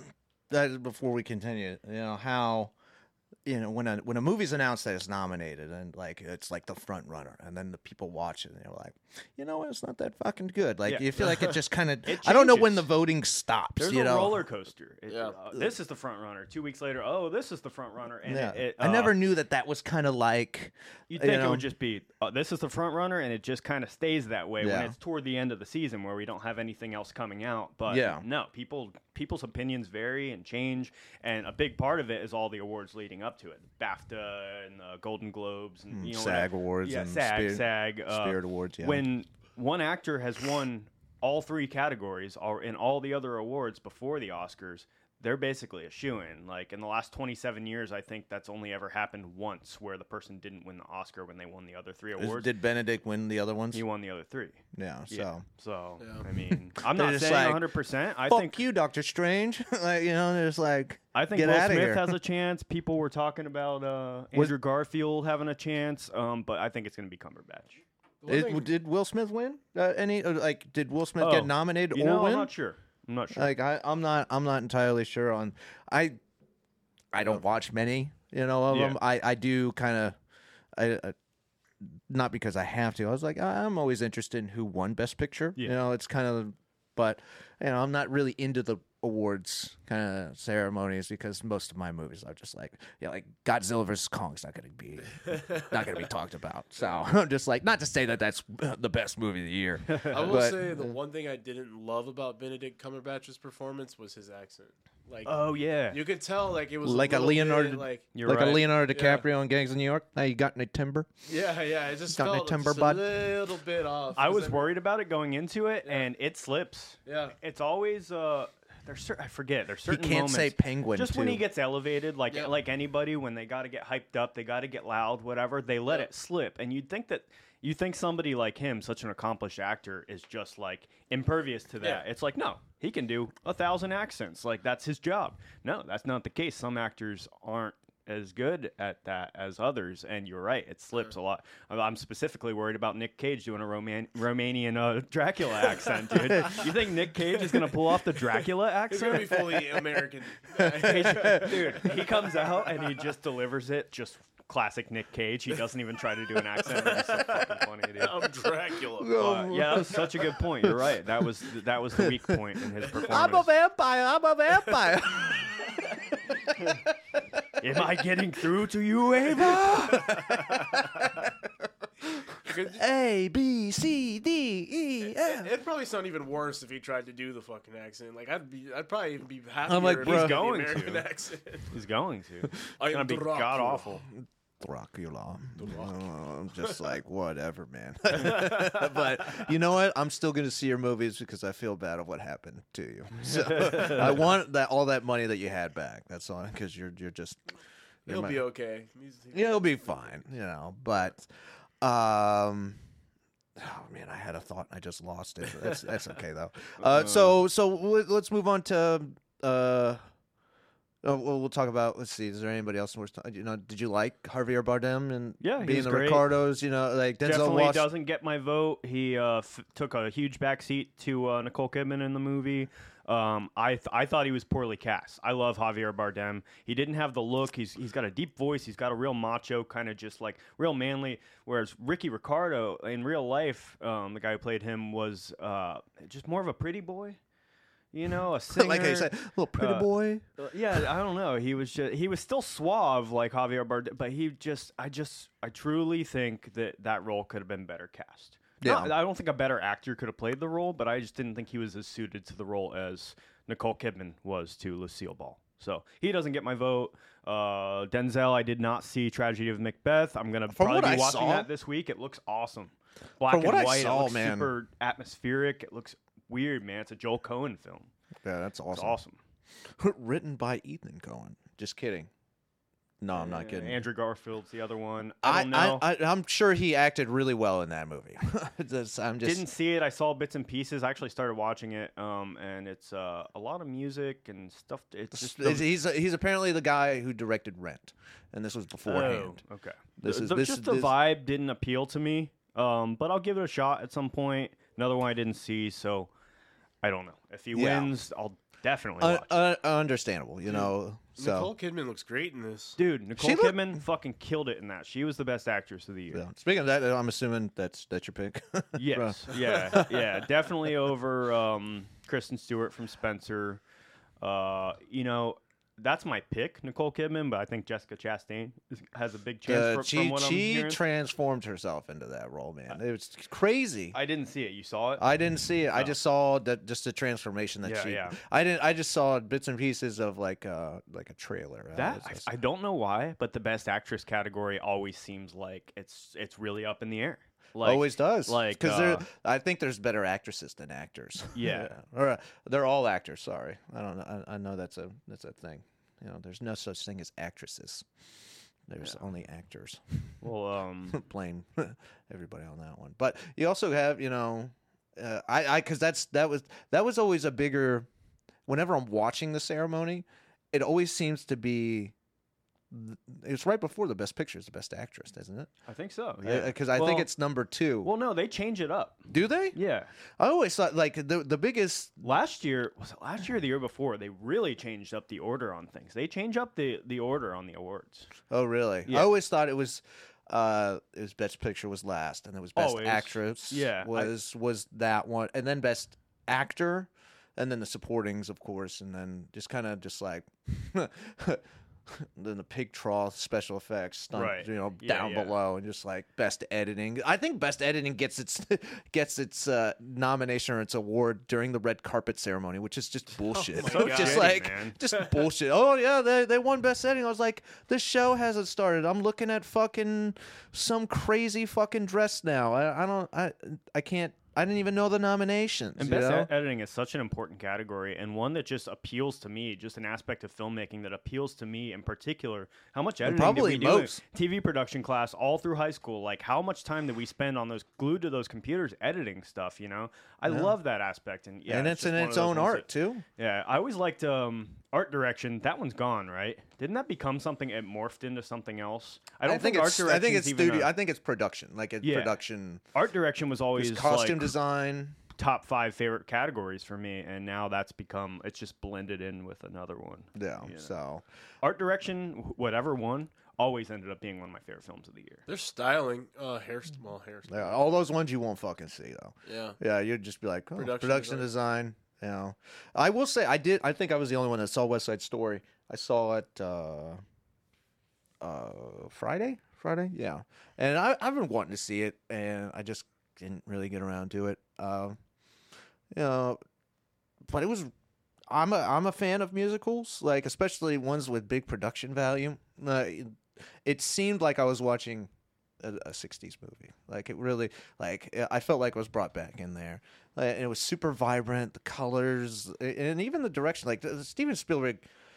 that before we continue, you know, how you know when a when a movie's announced that it's nominated and like it's like the front runner, and then the people watch it and they're like, you know, it's not that fucking good. Like Yeah. you feel like it just kind of It I don't know when changes. the voting stops. There's you a know, roller coaster. It- Yeah. uh, this is the front runner. Two weeks later, oh, this is the front runner. And yeah. it, it, I uh, never knew that that was kind of like You'd you think it know, would just be, uh, this is the front runner, and it just kind of stays that way Yeah. when it's toward the end of the season where we don't have anything else coming out. But Yeah. no, people people's opinions vary and change, and a big part of it is all the awards leading up to it, BAFTA and the Golden Globes and you know Mm, SAG whatever. Awards yeah, and SAG, Spirit- SAG, uh, Spirit Awards. Yeah. When one actor has won all three categories or in all the other awards before the Oscars, they're basically a shoo-in. Like in the last twenty-seven years, I think that's only ever happened once where the person didn't win the Oscar when they won the other three Is- awards. did Benedict win the other ones? He won the other three. Yeah. So Yeah. So, Yeah. I mean, I'm They're not just saying like, one hundred percent. I fuck think you, Doctor Strange. Like you know, there's like I think get Will outta Smith here. has a chance. People were talking about uh, Was- Andrew Garfield having a chance, um, but I think it's going to be Cumberbatch. One Is- thing- did Will Smith win? Uh, any uh, like did Will Smith Oh, get nominated You or know, win? I'm not sure. I'm not sure. Like I, I'm not, I'm not entirely sure on. I, I don't watch many, you know, of Yeah. them. I, I do kind of, I, I, not because I have to. I was like, I- I'm always interested in who won Best Picture. Yeah. You know, it's kind of, but you know, I'm not really into the awards kind of ceremonies because most of my movies are just like, yeah, like Godzilla versus Kong's not going to be, not going to be talked about. So I'm just like, not to say that that's the best movie of the year. I will But- say the one thing I didn't love about Benedict Cumberbatch's performance was his accent. Like, oh yeah. you could tell, like it was Like a little Leonardo- bit, like You're like right. a Leonardo Yeah. DiCaprio in Gangs of New York. Now you got any timber? yeah, yeah. It just Got any felt timber, just bud? a little bit off. I 'cause was then- worried about it going into it, Yeah. and it slips. Yeah, It's always uh, there's cer- I forget there's He certain can't moments. say penguin. Just too. when he gets elevated, like Yeah. like anybody, when they got to get hyped up, they got to get loud, whatever. They let Yeah. it slip, and you'd think that You think somebody like him, such an accomplished actor, is just like impervious to that. Yeah. It's like, no, he can do a thousand accents. Like, that's his job. No, that's not the case. Some actors aren't as good at that as others, and you're right, it slips a lot. I'm specifically worried about Nick Cage doing a Roman- Romanian uh, Dracula accent, dude. You think Nick Cage is going to pull off the Dracula He's gonna be accent? fully American. Dude, he comes out and he just delivers it just classic Nick Cage. He doesn't even try to do an accent. It's so fucking funny, dude. I'm Dracula. Uh, yeah, that was such a good point. You're right. That was that was the weak point in his performance. I'm a vampire. I'm a vampire. Am I getting through to you, Ava? A B C D E F. It'd probably sound even worse if he tried to do the fucking accent. Like I'd be, I'd probably even be happier. I'm like, if bro. he He's did the going American to. accent. He's going to. It's I am gonna be Dracula. god awful. Dracula. Oh, I'm just like, whatever, man. But you know what? I'm still going to see your movies because I feel bad of what happened to you. So I want that all that money that you had back. That's all because you're you're just. You're He'll my- be okay. He's, Yeah, it'll be fine, you know. But, um, oh man, I had a thought and I just lost it. That's that's okay though. Uh, so so let- let's move on to uh. Oh, well, we'll talk about. Let's see. Is there anybody else worth? You know, did you like Javier Bardem and Yeah, he being was the great. Ricardos? You know, like Denzel Definitely Wash- doesn't get my vote. He uh, f- took a huge backseat to uh, Nicole Kidman in the movie. Um, I th- I thought he was poorly cast. I love Javier Bardem. He didn't have the look. He's he's got a deep voice. He's got a real macho kind of just like real manly. Whereas Ricky Ricardo in real life, um, the guy who played him was uh, just more of a pretty boy. You know, a singer. like I said, little pretty uh, boy. Uh, yeah, I don't know. He was just he was still suave like Javier Bardem, but he just I just I truly think that that role could have been better cast. Yeah. Not- I don't think a better actor could have played the role, but I just didn't think he was as suited to the role as Nicole Kidman was to Lucille Ball. So he doesn't get my vote. Uh, Denzel, I did not see Tragedy of Macbeth. I'm gonna From probably what be I watching saw- that this week. It looks awesome. Black From what and I white. saw, it looks man. super atmospheric. It looks weird, man. It's a Joel Cohen film. Yeah, that's It's awesome. awesome. Written by Ethan Cohen. Just kidding. No, I'm not Uh, kidding. Andrew Garfield's the other one. I I, don't know. I, I, I'm sure he acted really well in that movie. That's- I'm just Didn't see it. I saw bits and pieces. I actually started watching it, um, and it's uh, a lot of music and stuff. It's just It's- he's he's apparently the guy who directed Rent, and this was beforehand. Oh, okay. This The- is- the- this just is- the this- vibe didn't appeal to me, um, but I'll give it a shot at some point. Another one I didn't see, so I don't know. If he Yeah. wins, I'll definitely Un- watch. it. un- understandable, you know. So Nicole Kidman looks great in this. Dude, Nicole She look- Kidman fucking killed it in that. She was the best actress of the year. yeah. Speaking of that, I'm assuming that's that's your pick. Yes, yeah, yeah, definitely over um, Kristen Stewart from Spencer. Uh, you know, that's my pick, Nicole Kidman, but I think Jessica Chastain is, has a big chance Uh, for, she from what I'm she hearing. transformed herself into that role, man. It was crazy. I didn't see it. You saw it? I didn't see it. I Oh. just saw that just the transformation that Yeah, she. yeah. I didn't. I just saw bits and pieces of like uh like a trailer. Uh, that it's just- I, I don't know why, but the best actress category always seems like it's it's really up in the air. Like, always does. like, because uh, I think there's better actresses than actors. Yeah. or uh, they're all actors. Sorry, I don't know. I, I know that's a that's a thing. You know, there's no such thing as actresses. There's only actors. well, um, Blame everybody on that one. But you also have, you know, uh, I I because that's that was that was always a bigger. Whenever I'm watching the ceremony, it always seems to be. It's right before the best picture is the best actress, doesn't it? I think so. Yeah, Because I think Well- it's number two. well, no, they change it up. Do they? Yeah. I always thought like the the biggest. Last year was it last year or the year before? They really changed up the order on things. They change up the the order on the awards. Oh, really? Yeah. I always thought it was. Uh, it was best picture was last, and it was best Always. actress. Yeah, I- was was that one, and then best actor, and then the supportings, of course, and then just kind of just like. Then the pig trough special effects, stunt, Right. you know, Yeah, down yeah. below, and just like best editing. I think best editing gets its gets its uh, nomination or its award during the red carpet ceremony, which is just bullshit. my God. just Shitty, like man. just bullshit. Oh yeah, they they won best editing. I was like, the show hasn't started. I'm looking at fucking some crazy fucking dress now. I I don't I I can't I didn't even know the nominations. And you best know? ed- editing is such an important category, and one that just appeals to me, just an aspect of filmmaking that appeals to me in particular. How much editing probably did we do in most. T V production class all through high school? Like, how much time did we spend on those glued to those computers editing stuff? You know, I Yeah. love that aspect, and yeah, and it's just in one of its those own ones art that- too. Yeah, I always liked um, art direction. That one's gone, right? Didn't that become something? It morphed into something else. I don't think, think, art it's. direction. I think it's even studio. a- I think it's production. Like it's Yeah. production. art direction was always There's costume like, design. top five favorite categories for me, and now that's become it's just blended in with another one. Yeah. You know. So Art direction, wh- whatever one, always ended up being one of my favorite films of the year. Their styling, uh, hairstyle, well, hairstyle. yeah, all those ones you won't fucking see though. Yeah. Yeah, you'd just be like, oh, production, Production design. You know, I will say I did. I think I was the only one that saw West Side Story. I saw it uh, uh, Friday. Friday, yeah. And I, I've been wanting to see it, and I just didn't really get around to it. Um, you know, but it was. I'm a I'm a fan of musicals, like especially ones with big production value. Uh, it, it seemed like I was watching a, a sixties movie. Like it really, like I felt like it was brought back in there. Uh, and it was super vibrant, the colors, and even the direction. Like uh, Steven Spielberg,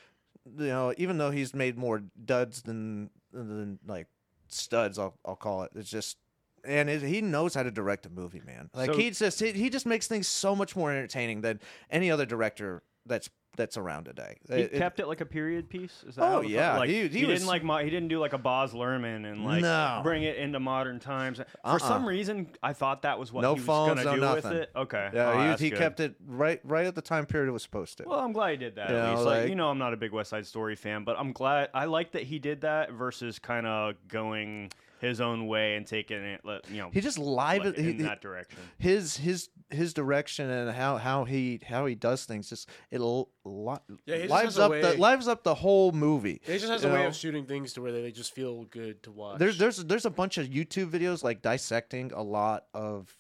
you know, even though he's made more duds than than like studs, I'll I'll call it. It's just. And it, he knows how to direct a movie, man. Like So- he just he, he just makes things so much more entertaining than any other director that's that's around today. He It- it- kept it like a period piece. Is that Oh, how it yeah. felt? Like, He- he, he was- didn't like mo- he didn't do like a Boz Lerman and like No. bring it into modern times. For Uh-uh. some reason, I thought that was what No he was phones, gonna no do with nothing. it. Okay, yeah, Oh, he, that's he good. kept it right right at the time period it was supposed to. Well, I'm glad he did that. You at know, least, like, like- you know, I'm not a big West Side Story fan, but I'm glad. I like that he did that versus kind of going his own way and taking it, let- you know, he just live like, he, in that direction. his his his direction and how, how he how he does things just it li- Yeah, he just lives has a up way- the lives up the whole movie. He just has you a way know? of shooting things to where they just feel good to watch. There's there's there's a bunch of YouTube videos like dissecting a lot of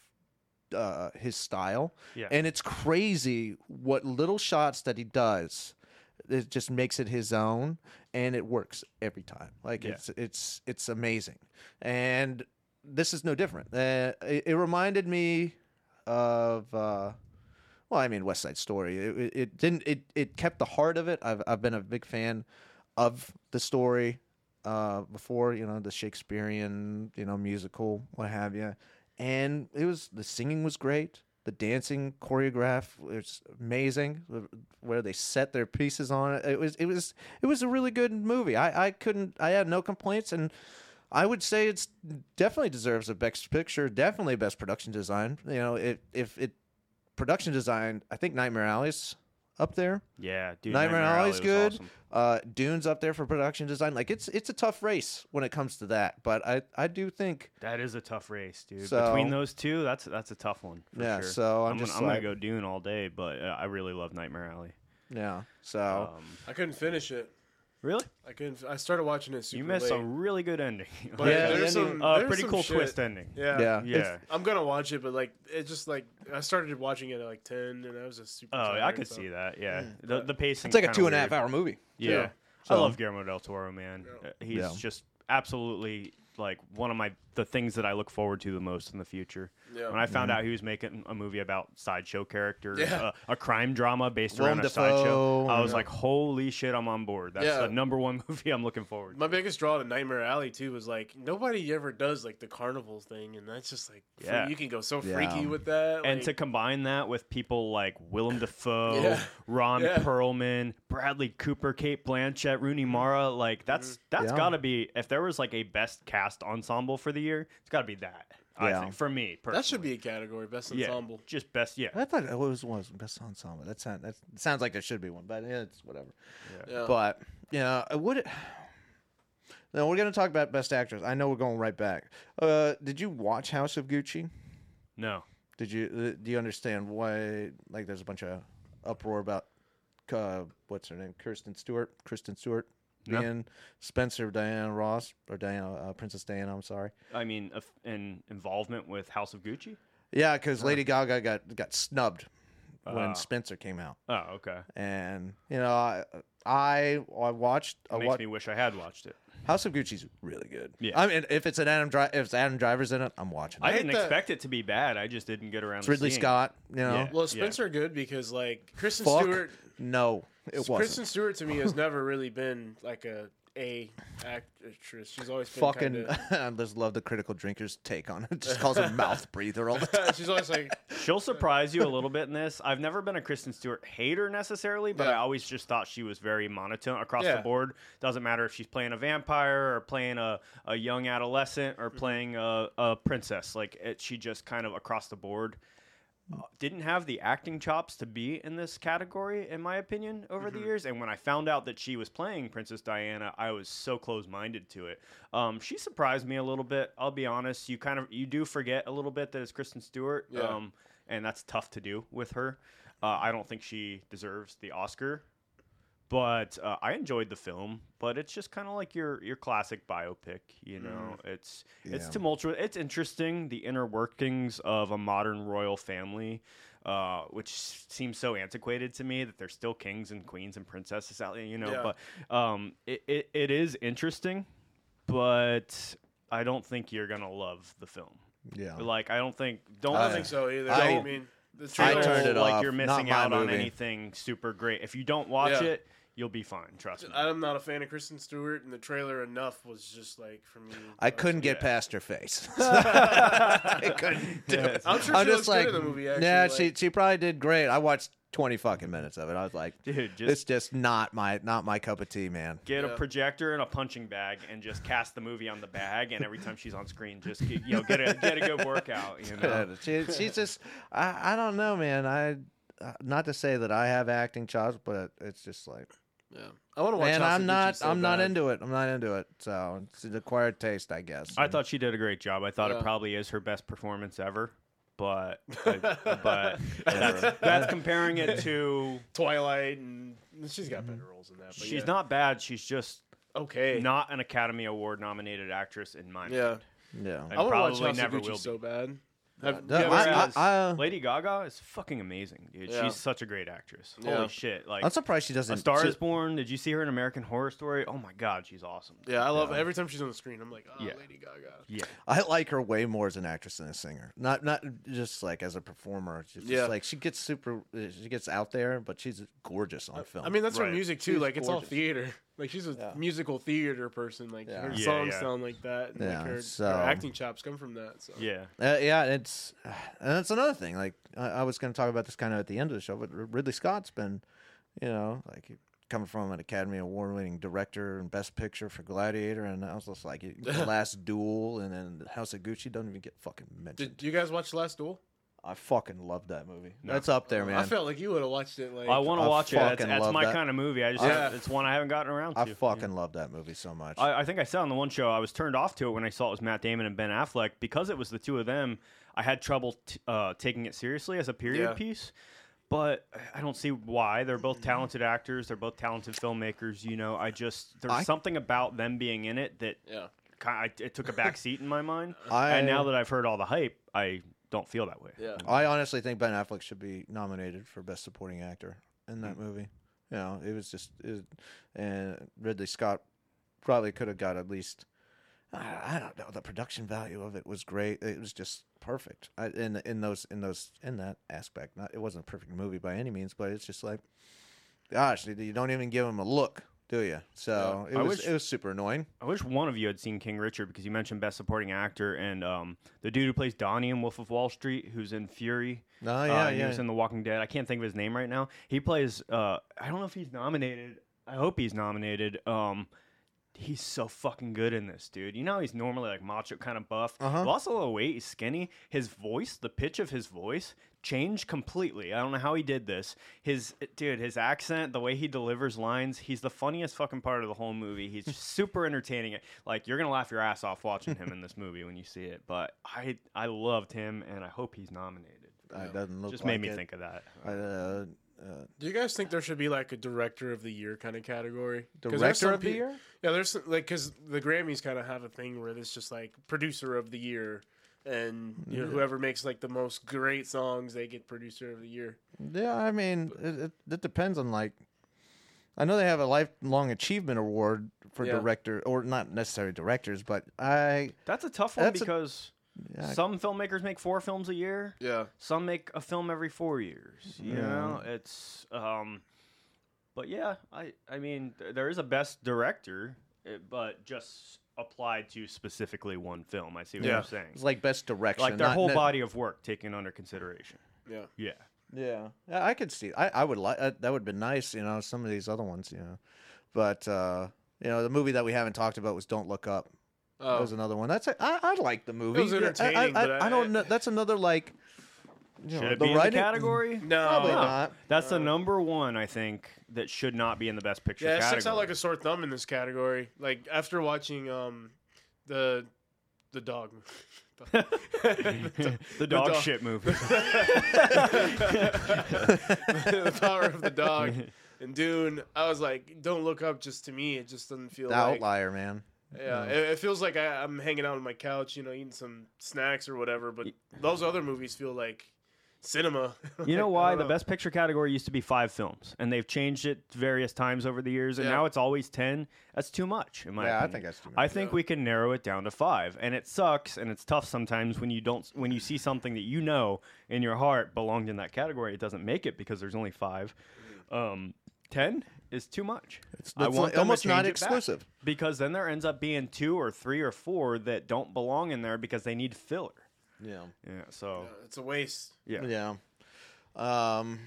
uh, his style, Yeah. and it's crazy what little shots that he does. It just makes it his own, and it works every time. Like Yeah. it's it's it's amazing, and this is no different. Uh, it, it reminded me of. Uh, well, I mean, West Side Story. It, it, it didn't. It, it kept the heart of it. I've I've been a big fan of the story uh, before. You know, the Shakespearean, you know, musical, what have you. And it was the singing was great. The dancing choreograph was amazing. Where they set their pieces on it, it was it was it was a really good movie. I, I couldn't. I had no complaints, and I would say it's definitely deserves a best picture. Definitely best production design. You know, if if it production design, I think Nightmare Alley's up there. Yeah, dude. Nightmare, Alley Alley's was good. awesome. Uh, Dune's up there for production design. Like it's it's a tough race when it comes to that, but I I do think That is a tough race, dude. So- Between those two, that's that's a tough one. For yeah. sure. So I'm, I'm, just gonna, I'm like, gonna go Dune all day, but uh, I really love Nightmare Alley. yeah. So Um, I couldn't finish it. really, I couldn't. I started watching it super you missed late. a really good ending. But Yeah, there's the some, ending- uh, there's pretty some cool shit. twist ending. Yeah. yeah, Yeah. It's- I'm gonna watch it, but like it just like I started watching it at like ten, and I was just super. Oh, tired, I could so- see that. Yeah, Mm. the the pacing. it's like a two and a half hour movie. Yeah, Yeah. I So- love Guillermo del Toro, man. Yeah. Uh, He's Yeah. just absolutely like one of my the things that I look forward to the most in the future. Yeah. When I found out he was making a movie about sideshow characters, Yeah. uh, a crime drama based Willem around a Dafoe, sideshow, I was yeah. like, "Holy shit, I'm on board!" That's Yeah. the number one movie I'm looking forward to. My biggest draw to Nightmare Alley too was like nobody ever does like the carnival thing, and that's just like fre- Yeah. you can go so Yeah. freaky with that. And like- to combine that with people like Willem Dafoe, Yeah. Ron Yeah. Perlman, Bradley Cooper, Kate Blanchett, Rooney Mara, like that's that's Yeah. got to be if there was like a best cast ensemble for the year, it's got to be that. I Yeah. think for me, personally. that should be a category, best yeah, ensemble. just best. Yeah, I thought it was was best ensemble. That sound that sounds like there should be one, but yeah, it's whatever. Yeah. But you know, I would. Now we're gonna talk about best actress. I know we're going right back. Uh, did you watch House of Gucci? no. Did you uh, do you understand why? Like, there's a bunch of uproar about uh, what's her name, Kirsten Stewart, Kristen Stewart No. being Spencer Diana Ross or Diana uh, Princess Diana. I'm sorry. I mean, if, in involvement with House of Gucci. Yeah, because Lady Gaga got got snubbed when Oh. Spencer came out, Oh, okay. and you know, I I, I watched. I Makes watched. me wish I had watched it. House of Gucci's really good. Yeah. I mean, if it's an Adam Dri- if it's Adam Driver's in it, I'm watching it. I hate didn't that- expect it to be bad. I just didn't get around. It's to Ridley seeing Scott. You know, Yeah. Well, Spencer good because like Kristen fuck Stewart. no, it wasn't. Kristen Stewart to me has never really been like a a actress. She's always been Fucking, kinda, I just love the critical drinker's take on it. Just calls her mouth breather all the time. she's always like it. She'll surprise you a little bit in this. I've never been a Kristen Stewart hater necessarily, but Yeah. I always just thought she was very monotone across Yeah. the board. Doesn't matter if she's playing a vampire or playing a, a young adolescent or playing a, a princess. Like it, she just kind of across the board. Uh, didn't have the acting chops to be in this category, in my opinion, over the years. And when I found out that she was playing Princess Diana, I was so close-minded to it. Um, she surprised me a little bit. I'll be honest. You kind of you do forget a little bit that it's Kristen Stewart, Yeah. um, and that's tough to do with her. Uh, I don't think she deserves the Oscar. But uh, I enjoyed the film, but it's just kind of like your your classic biopic, you know. It's it's Yeah. tumultuous. It's interesting, the inner workings of a modern royal family, uh, which seems so antiquated to me that there's still kings and queens and princesses out there, you know. Yeah. But um, it, it it is interesting, but I don't think you're gonna love the film. Yeah, Like I don't think don't I don't I- think so either. I- I, mean, the I trailer turned it like off. you're Not missing my out on movie. anything super great. If you don't watch Yeah. it, you'll be fine. Trust me. I'm not a fan of Kristen Stewart, and the trailer enough was just like for me. I couldn't get Yeah. past her face. I couldn't do it. I'm sure I'm she just looks like, good in the movie. Actually, yeah, like, she she probably did great. I watched twenty fucking minutes of it. I was like, Dude, just it's just not my not my cup of tea, man. get a Yeah. projector and a punching bag and just cast the movie on the bag, and every time she's on screen, just get, you know get a get a good workout. You know, she, she's just I, I don't know, man. I uh, not to say that I have acting chops, but it's just like, yeah. I want to watch. man, House I'm of not Gucci so I'm not bad. into it. I'm not into it. So it's an acquired taste, I guess. I thought she did a great job. I thought Yeah. it probably is her best performance ever, but but that's, that's comparing it to. Twilight, and she's got better roles in that. But She's yeah. not bad. She's just okay. not an Academy Award nominated actress in my Yeah, mind. yeah. And I want to watch probably House never of Gucci will be. so bad. Have, Yeah, you ever I- seen I- this? I, uh, Lady Gaga is fucking amazing, dude. Yeah. She's such a great actress. Yeah. Holy shit! Like I'm surprised she A doesn't. Star she- is Born. Did you see her in American Horror Story? Oh my God, she's awesome. yeah, I love Yeah. every time she's on the screen. I'm like, oh, Yeah. Lady Gaga. Yeah, I like her way more as an actress than a singer. Not not just like as a performer. She's just Yeah. like she gets super. She gets out there, but she's gorgeous on film. I mean, that's her Right. music too. She's like it's all gorgeous. theater. Like she's a Yeah. musical theater person. Like Yeah. her Yeah, songs yeah. sound like that. And Yeah, like her, so- her acting chops come from that. So. yeah. Uh, yeah, it's and that's another thing. Like I, I was going to talk about this kind of at the end of the show, but Ridley Scott's been, you know, like coming from an Academy Award-winning director and Best Picture for Gladiator, and I was just like The Last Duel, and then House of Gucci doesn't even get fucking mentioned. Did you guys watch The Last Duel? I fucking love that movie. No. That's up there, man. I felt like you would have watched it. Like I want I to watch it. That's, fucking that's love my that. kind of movie. I just Yeah. it's one I haven't gotten around to. I fucking love that movie so much. I, I think I said on the one show I was turned off to it when I saw it was Matt Damon and Ben Affleck because it was the two of them. I had trouble t- uh, taking it seriously as a period Yeah. piece, but I don't see why. They're both talented actors. They're both talented filmmakers. You know, I just there's I- something about them being in it that Yeah. kind of, it took a back seat in my mind. I, and now that I've heard all the hype, I don't feel that way. Yeah. I honestly think Ben Affleck should be nominated for Best Supporting Actor in that movie. You know, it was just, it, and Ridley Scott probably could have got at least. I, I don't know. The production value of it was great. It was just perfect I, in in those in those in that aspect. Not it wasn't a perfect movie by any means, but it's just like, gosh, you don't even give him a look, do you? So Yeah. it I was wish- it was super annoying. I wish one of you had seen King Richard because you mentioned Best Supporting Actor and um, the dude who plays Donnie in Wolf of Wall Street, who's in Fury. Oh yeah, uh, He yeah. was in The Walking Dead. I can't think of his name right now. He plays. Uh, I don't know if he's nominated. I hope he's nominated. Um, he's so fucking good in this, dude. You know he's normally like macho, kind of buff. Uh-huh. Lost a little weight. He's skinny. His voice, the pitch of his voice, changed completely. I don't know how he did this. His dude, his accent, the way he delivers lines. He's the funniest fucking part of the whole movie. He's just super entertaining. Like you're gonna laugh your ass off watching him in this movie when you see it. But I I loved him, and I hope he's nominated. It doesn't look Just like made me it. think of that. I, uh, uh, Do you guys think there should be like a director of the year kind of category? 'Cause there's Director some of the pe- year? Yeah, there's some- like because the Grammys kind of have a thing where it's just like producer of the year, and you know whoever makes like the most great songs they get producer of the year. Yeah, I mean, it, it, it depends on like. I know they have a lifelong achievement award for Yeah. director, or not necessarily directors, but I That's a tough one That's a- because yeah, some filmmakers make four films a year. Yeah. Some make a film every four years. You Yeah. know, it's um, but yeah, I I mean, th- there is a best director, eh, but just applied to specifically one film. I see what Yeah. you're saying. it's like best direction, Like their not whole ne- body of work taken under consideration. Yeah. Yeah. Yeah, yeah, I could see. I, I would like uh, that. Would have been nice, you know. Some of these other ones, you know, but uh, you know, the movie that we haven't talked about was Don't Look Up. That Oh. was another one. That's a, I, I like the movie. was I- entertaining, I, I, but I, I- don't know. That's another like. You Should know, it the be in writing- the category? No. Probably No. not. That's the number one, I think, that should not be in the best picture Yeah, it category. sticks out like a sore thumb in this category. Like after watching um the the dog. the dog dog. shit movie. The power of the dog and Dune. I was like, Don't Look Up. Just to me, it just doesn't feel The like. Outlier, man. Yeah, it, it feels like I, I'm hanging out on my couch, you know, eating some snacks or whatever. But those other movies feel like cinema. You know Like, I why? don't The know. best picture category used to be five films, and they've changed it various times over the years, and Yeah. now it's always ten. That's too much, in my Yeah, I opinion. think that's too much. I think Yeah. we can narrow it down to five, and it sucks, and it's tough sometimes when you don't, when you see something that you know in your heart belonged in that category. It doesn't make it because there's only five. Um, ten is too much. It's, I it's want like them to almost change not it back. exclusive. Because then there ends up being two or three or four that don't belong in there because they need filler. Yeah. Yeah. So Yeah, it's a waste. yeah. Yeah. Um,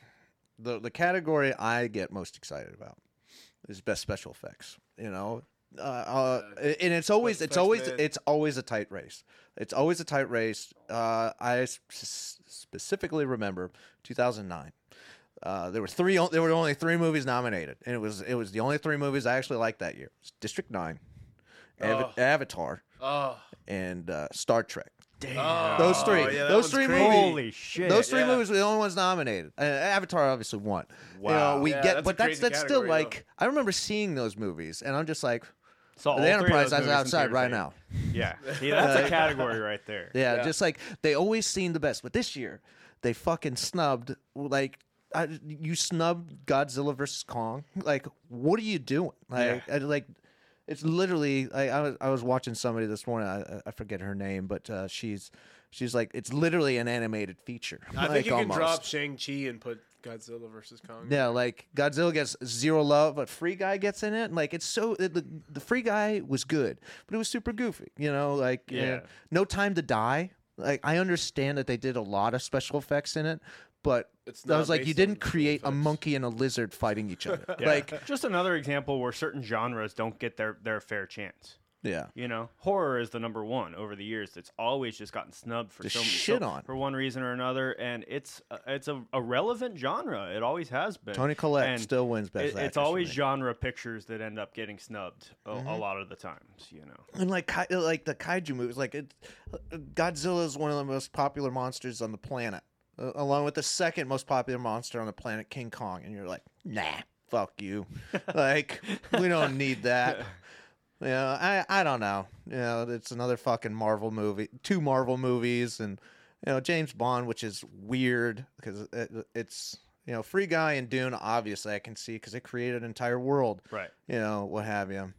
the the category I get most excited about is best special effects. You know, uh, uh, and it's always Special it's always effects, man. it's always a tight race. It's always a tight race. Uh, I s- specifically remember two thousand nine. Uh, there were three. o- There were only three movies nominated, and it was it was the only three movies I actually liked that year. It was District Nine, Ava- Oh. Avatar, Oh, and uh, Star Trek. Damn. Those three. yeah, that Those one's three crazy. movies. Holy shit. Those three yeah. movies were the only ones nominated. Uh, Avatar obviously won. You know, Wow. we Yeah, get, that's a but that's crazy that's still category, like I remember seeing those movies, and I'm just like, So all the three of Enterprise those is movies in outside theaters, right eh? now. Yeah. See, that's a category right there. Yeah, Yeah. just like they always seem the best, but this year they fucking snubbed like. I, you snubbed Godzilla versus Kong. Like, what are you doing? Like, Yeah. I, like, it's literally. Like, I was I was watching somebody this morning. I, I forget her name, but uh, she's she's like, it's literally an animated feature. I like, think you can almost. drop Shang-Chi and put Godzilla versus Kong. Yeah, like Godzilla gets zero love, but Free Guy gets in it. Like it's so it, the the Free Guy was good, but it was super goofy. You know, like Yeah. uh, No Time to Die. Like I understand that they did a lot of special effects in it, but It's I not was like, you based didn't on create a effects. monkey and a lizard fighting each other. Yeah. Like, just another example where certain genres don't get their, their fair chance. yeah, You know, horror is the number one over the years. It's always just gotten snubbed for Just some shit so- on. for one reason or another, and it's uh, it's a, a relevant genre. It always has been. Tony Collette And still wins best It, actress it's for always me. genre pictures that end up getting snubbed a, Mm-hmm. a lot of the times. You know. And like kai- like the kaiju movies, like it, Godzilla is one of the most popular monsters on the planet, uh, along with the second most popular monster on the planet, King Kong. And you're like, nah, fuck you. Like we don't need that. You know, I I don't know. You know, it's another fucking Marvel movie, two Marvel movies, and you know James Bond, which is weird because it, it's you know Free Guy and Dune. Obviously, I can see because it created an entire world. Right. You know, what have you.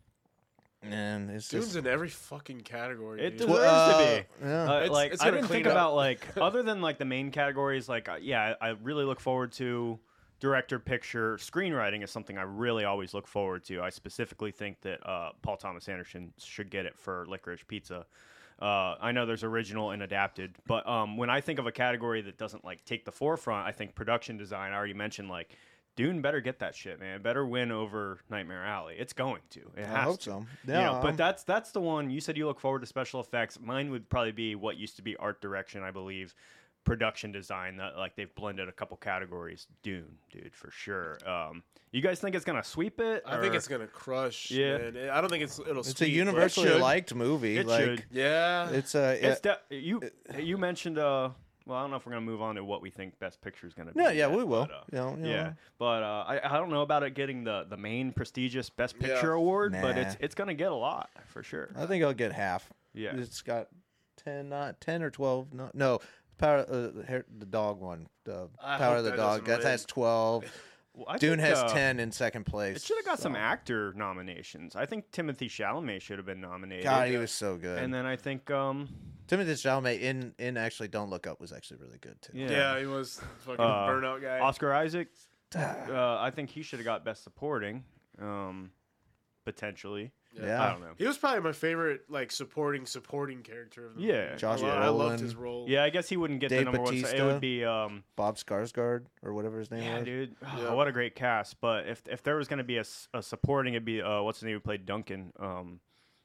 And it's Dude's just in every fucking category. It dude. deserves uh, to be. yeah. Uh, It's- like it's I gonna didn't clean think up. about like other than like the main categories. Like uh, yeah, I, I really look forward to director, picture, screenwriting is something I really always look forward to. I specifically think that uh, Paul Thomas Anderson should get it for Licorice Pizza. Uh, I know there's original and adapted, but um, when I think of a category that doesn't like take the forefront, I think production design. I already mentioned like Dune better get that shit, man. Better win over Nightmare Alley. It's going to. It has I hope to. so. You Yeah, know, but um, that's that's the one you said you look forward to special effects. Mine would probably be what used to be art direction, I believe, production design. That like they've blended a couple categories. Dune, dude, for sure. Um, you guys think it's gonna sweep it? I think or- it's gonna crush. Yeah. man. I don't think it's it'll. it's sweep, a but- universally should. liked movie. It like should. Yeah. it's a It's de- you you mentioned. Uh, well, I don't know if we're gonna move on to what we think Best Picture is gonna be. yeah, yeah, yet, we will. but, uh, You know, you Yeah, know. but uh, I I don't know about it getting the, the main prestigious Best Yeah. Picture award, but Nah. it's it's gonna get a lot for sure. I think I'll get half. Yeah. It's got ten, not ten or twelve. No, no. Power, uh, the hair- the dog one. The I Power hope of the that Dog. doesn't That win. has twelve. Well, I Dune think, has uh, ten in second place. It should have got so. some actor nominations. I think Timothy Chalamet should have been nominated. God, he was so good. And then I think, um, Timothy Chalamet in in actually Don't Look Up was actually really good too. yeah, Yeah, he was fucking Uh, burnout guy. Oscar Isaac. uh, I think he should have got Best Supporting, um, potentially. Yeah. I don't know. He was probably my favorite, like supporting supporting character of the Yeah. movie. Josh I, lo- I loved Brolin. his role. Yeah, I guess he wouldn't get Dave the number one. It Bautista. would be, um, Bob Skarsgård or whatever his name yeah, was. dude. Oh, Yeah. what a great cast. But if if there was going to be a, s- a supporting, it'd be uh, what's his name who played Duncan, um,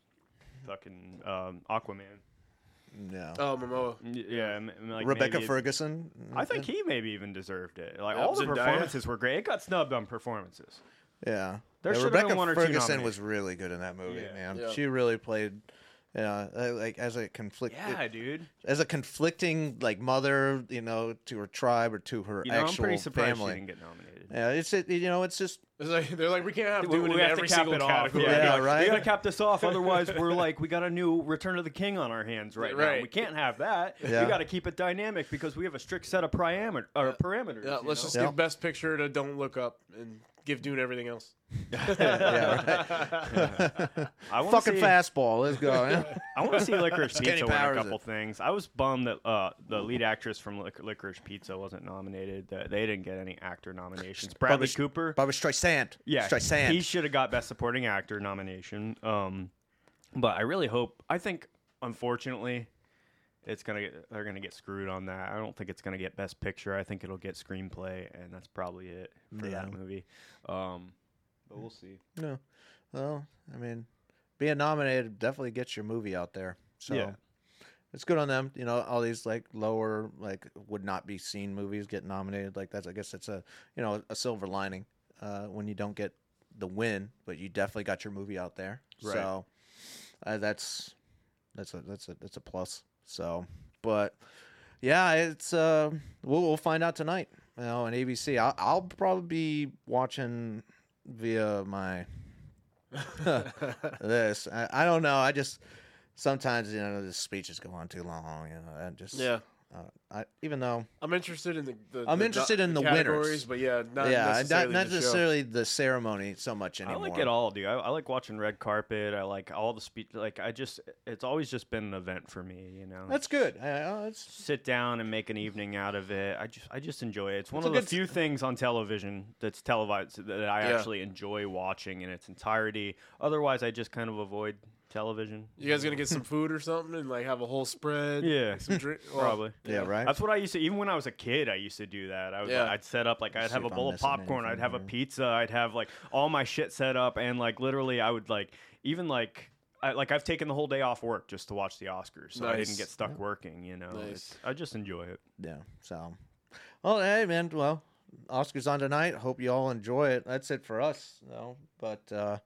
fucking um, Aquaman. Yeah. Oh, Momoa. Y- Yeah, m- m- like Rebecca maybe- Ferguson. I think he maybe even deserved it. Like Yeah, all the Zendaya. performances were great. It got snubbed on performances. Yeah. There yeah should've been Rebecca one or two Ferguson nominations. was really good in that movie, Yeah. man. Yeah. She really played, yeah, uh, like as a conflict, Yeah, dude. as a conflicting like mother, you know, to her tribe or to her You know, I'm actual pretty surprised family. she didn't get nominated. Yeah, it's it, you know, it's just It's like, they're like, we can't have We, Dune we in have every to cap single it off. category. Yeah, Yeah, like, right? We gotta cap this off, otherwise we're like we got a new Return of the King on our hands right, now. Right. We can't have that. Yeah. We got to keep it dynamic because we have a strict set of parameter or parameters. Yeah, you let's know? just Yeah. give Best Picture to Don't Look Up and give Dune everything else. yeah, right. I wanna fucking see, fastball. Let's go. man. I want to see Licorice Kenny Pizza win a Powers couple it. things. I was bummed that uh, the lead actress from Lic- Licorice Pizza wasn't nominated. That they didn't get any actor nominations. Bradley Barbra- Cooper. Barbara Streisand. Yeah, Streisand. he should have got Best Supporting Actor nomination. Um, but I really hope. I think, unfortunately, it's gonna get. They're gonna get screwed on that. I don't think it's gonna get Best Picture. I think it'll get Screenplay, and that's probably it for Yeah. that movie. Um, but we'll see. No. Well, I mean, being nominated definitely gets your movie out there. So Yeah. it's good on them. You know, all these like lower, like would not be seen movies get nominated. Like that's, I guess it's a, you know, a silver lining uh, when you don't get the win, but you definitely got your movie out there. Right. So uh, that's that's a that's a that's a plus. So, but yeah, it's uh, we'll we'll find out tonight. You know, on A B C. I'll, I'll probably be watching via my this. I, I don't know. I just sometimes you know the speeches go on too long. You know, I just Yeah. Uh, I even though I'm interested in the. the I'm the interested do- in the categories, winners. but yeah, not yeah, necessarily not, not the show. necessarily the ceremony so much I anymore. like it all, dude. I, I like watching red carpet. I like all the speech. Like I just, it's always just been an event for me. You know, That's good. Uh, it's, sit down and make an evening out of it. I just I just enjoy it. It's one It's a of the good- few things on television that's televised that I Yeah. actually enjoy watching in its entirety. Otherwise, I just kind of avoid television. You guys gonna get some food or something and like have a whole spread? Yeah, Some drink. well, probably. yeah, right. That's what I used to. Even when I was a kid, I used to do that. I was. Yeah. Like, I'd set up like I'd See have a if I'm bowl of missing popcorn. I'd anything have a here. pizza. I'd have like all my shit set up, and like literally, I would like even like. I, like I've taken the whole day off work just to watch the Oscars, so I Nice. didn't get stuck working. You know, Nice. It's- I just enjoy it. Yeah. So, well, hey, man. Well, Oscars on tonight. Hope you all enjoy it. That's it for us, though. But uh,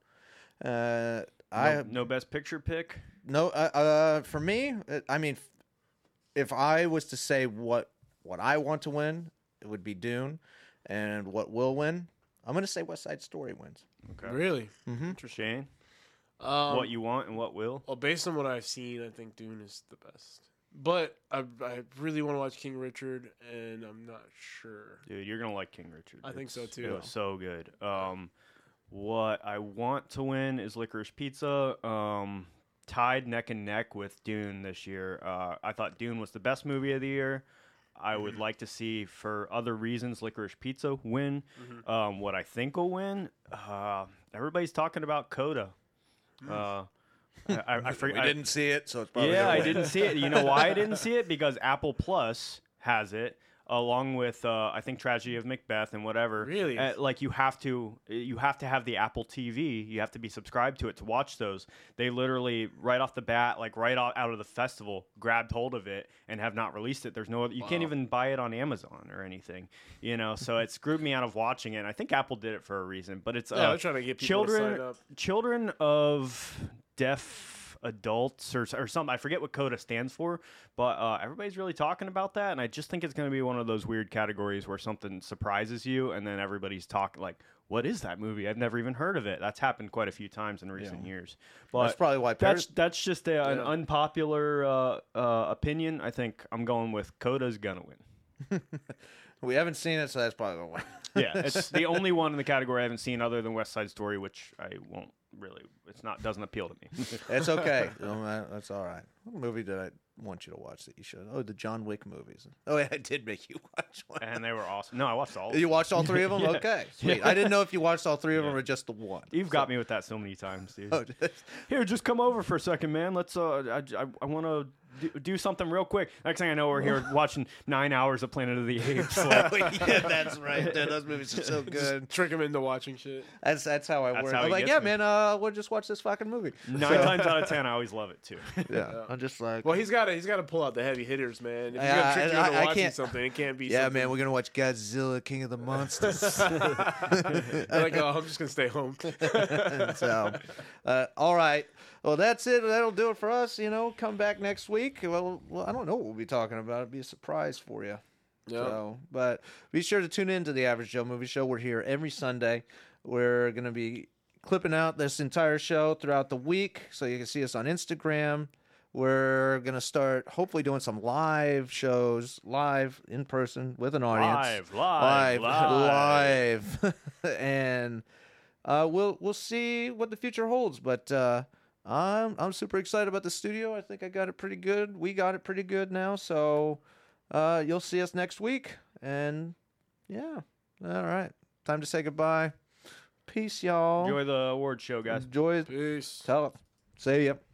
uh, I no, no best picture pick. no. Uh, uh, for me, uh, I mean, f- if I was to say what what I want to win, it would be Dune, and what will win, I'm going to say West Side Story wins. Okay. Really? Mm-hmm. Shane, Um, what you want and what will? Well, based on what I've seen, I think Dune is the best. But I, I really want to watch King Richard, and I'm not sure. Dude, you're gonna like King Richard. I think so, It's- too. It was so good. Um, what I want to win is Licorice Pizza. Um, tied neck and neck with Dune this year. Uh, I thought Dune was the best movie of the year. I would Mm-hmm. like to see, for other reasons, Licorice Pizza win. Mm-hmm. Um, what I think will win, uh, everybody's talking about Coda. Uh, I, I, I forget. We I- didn't see it, so it's probably yeah, gonna I win. didn't see it. You know why I didn't see it? Because Apple Plus has it, along with uh, I think Tragedy of Macbeth and whatever. Really? Uh, like you have to, you have to have the Apple T V. You have to be subscribed to it to watch those. They literally right off the bat, like right out out of the festival, grabbed hold of it and have not released it. There's no, other, you can't even buy it on Amazon or anything. You know, so it screwed me out of watching it. And I think Apple did it for a reason, but it's Yeah, uh, they're trying to get people to sign children up. children of deaf adults or, or something. I forget what CODA stands for, but uh, everybody's really talking about that, and I just think it's going to be one of those weird categories where something surprises you, and then everybody's talking like, "What is that movie? I've never even heard of it." That's happened quite a few times in recent Yeah. years. But That's probably why that's Paris. that's just a, an Yeah. unpopular uh, uh, opinion. I think I'm going with CODA's gonna win. We haven't seen it, so that's probably the one. Yeah, it's the only one in the category I haven't seen other than West Side Story, which I won't really. It's not doesn't appeal to me. It's okay. No, that- that's all right. What movie did I want you to watch that you should? Oh, the John Wick movies. Oh, yeah, I did make you watch one. And they were awesome. No, I watched all. Of them. You watched all three of them? Yeah. Okay, sweet. I didn't know if you watched all three of them or just the one. You've got me with that so many times, dude. Oh, just- Here, just come over for a second, man. Let's. Uh, I, I, I want to do, do something real quick. Next thing I know, we're here watching nine hours of Planet of the Apes. Like, yeah, that's right. Dude, those movies are so good. Just trick him into watching shit. That's that's how I That's work. how I'm he like, gets yeah, me. man, uh, we'll just watch this fucking movie. Nine times out of ten, I always love it too. Yeah, I'm just like, Well, he's got to he's got to pull out the heavy hitters, man. If he's Yeah, gonna trick you I- into I watching can't- something, it can't be. yeah, something. man, we're gonna watch Godzilla, King of the Monsters. You're like, oh, I'm just gonna stay home. so, uh, all right. Well, that's it. That'll do it for us. You know, come back next week. Well, well I don't know what we'll be talking about. It'll be a surprise for you. Yeah. So, but be sure to tune in to the Average Joe Movie Show. We're here every Sunday. We're going to be clipping out this entire show throughout the week, so you can see us on Instagram. We're going to start hopefully doing some live shows, live in person with an audience. Live, live, live, live. and uh, we'll we'll see what the future holds. But uh, I'm I'm super excited about the studio. I think I got it pretty good. We got it pretty good now. So uh, you'll see us next week. And yeah, all right. Time to say goodbye. Peace, y'all. Enjoy the award show, guys. Enjoy. Peace. Tell. See ya.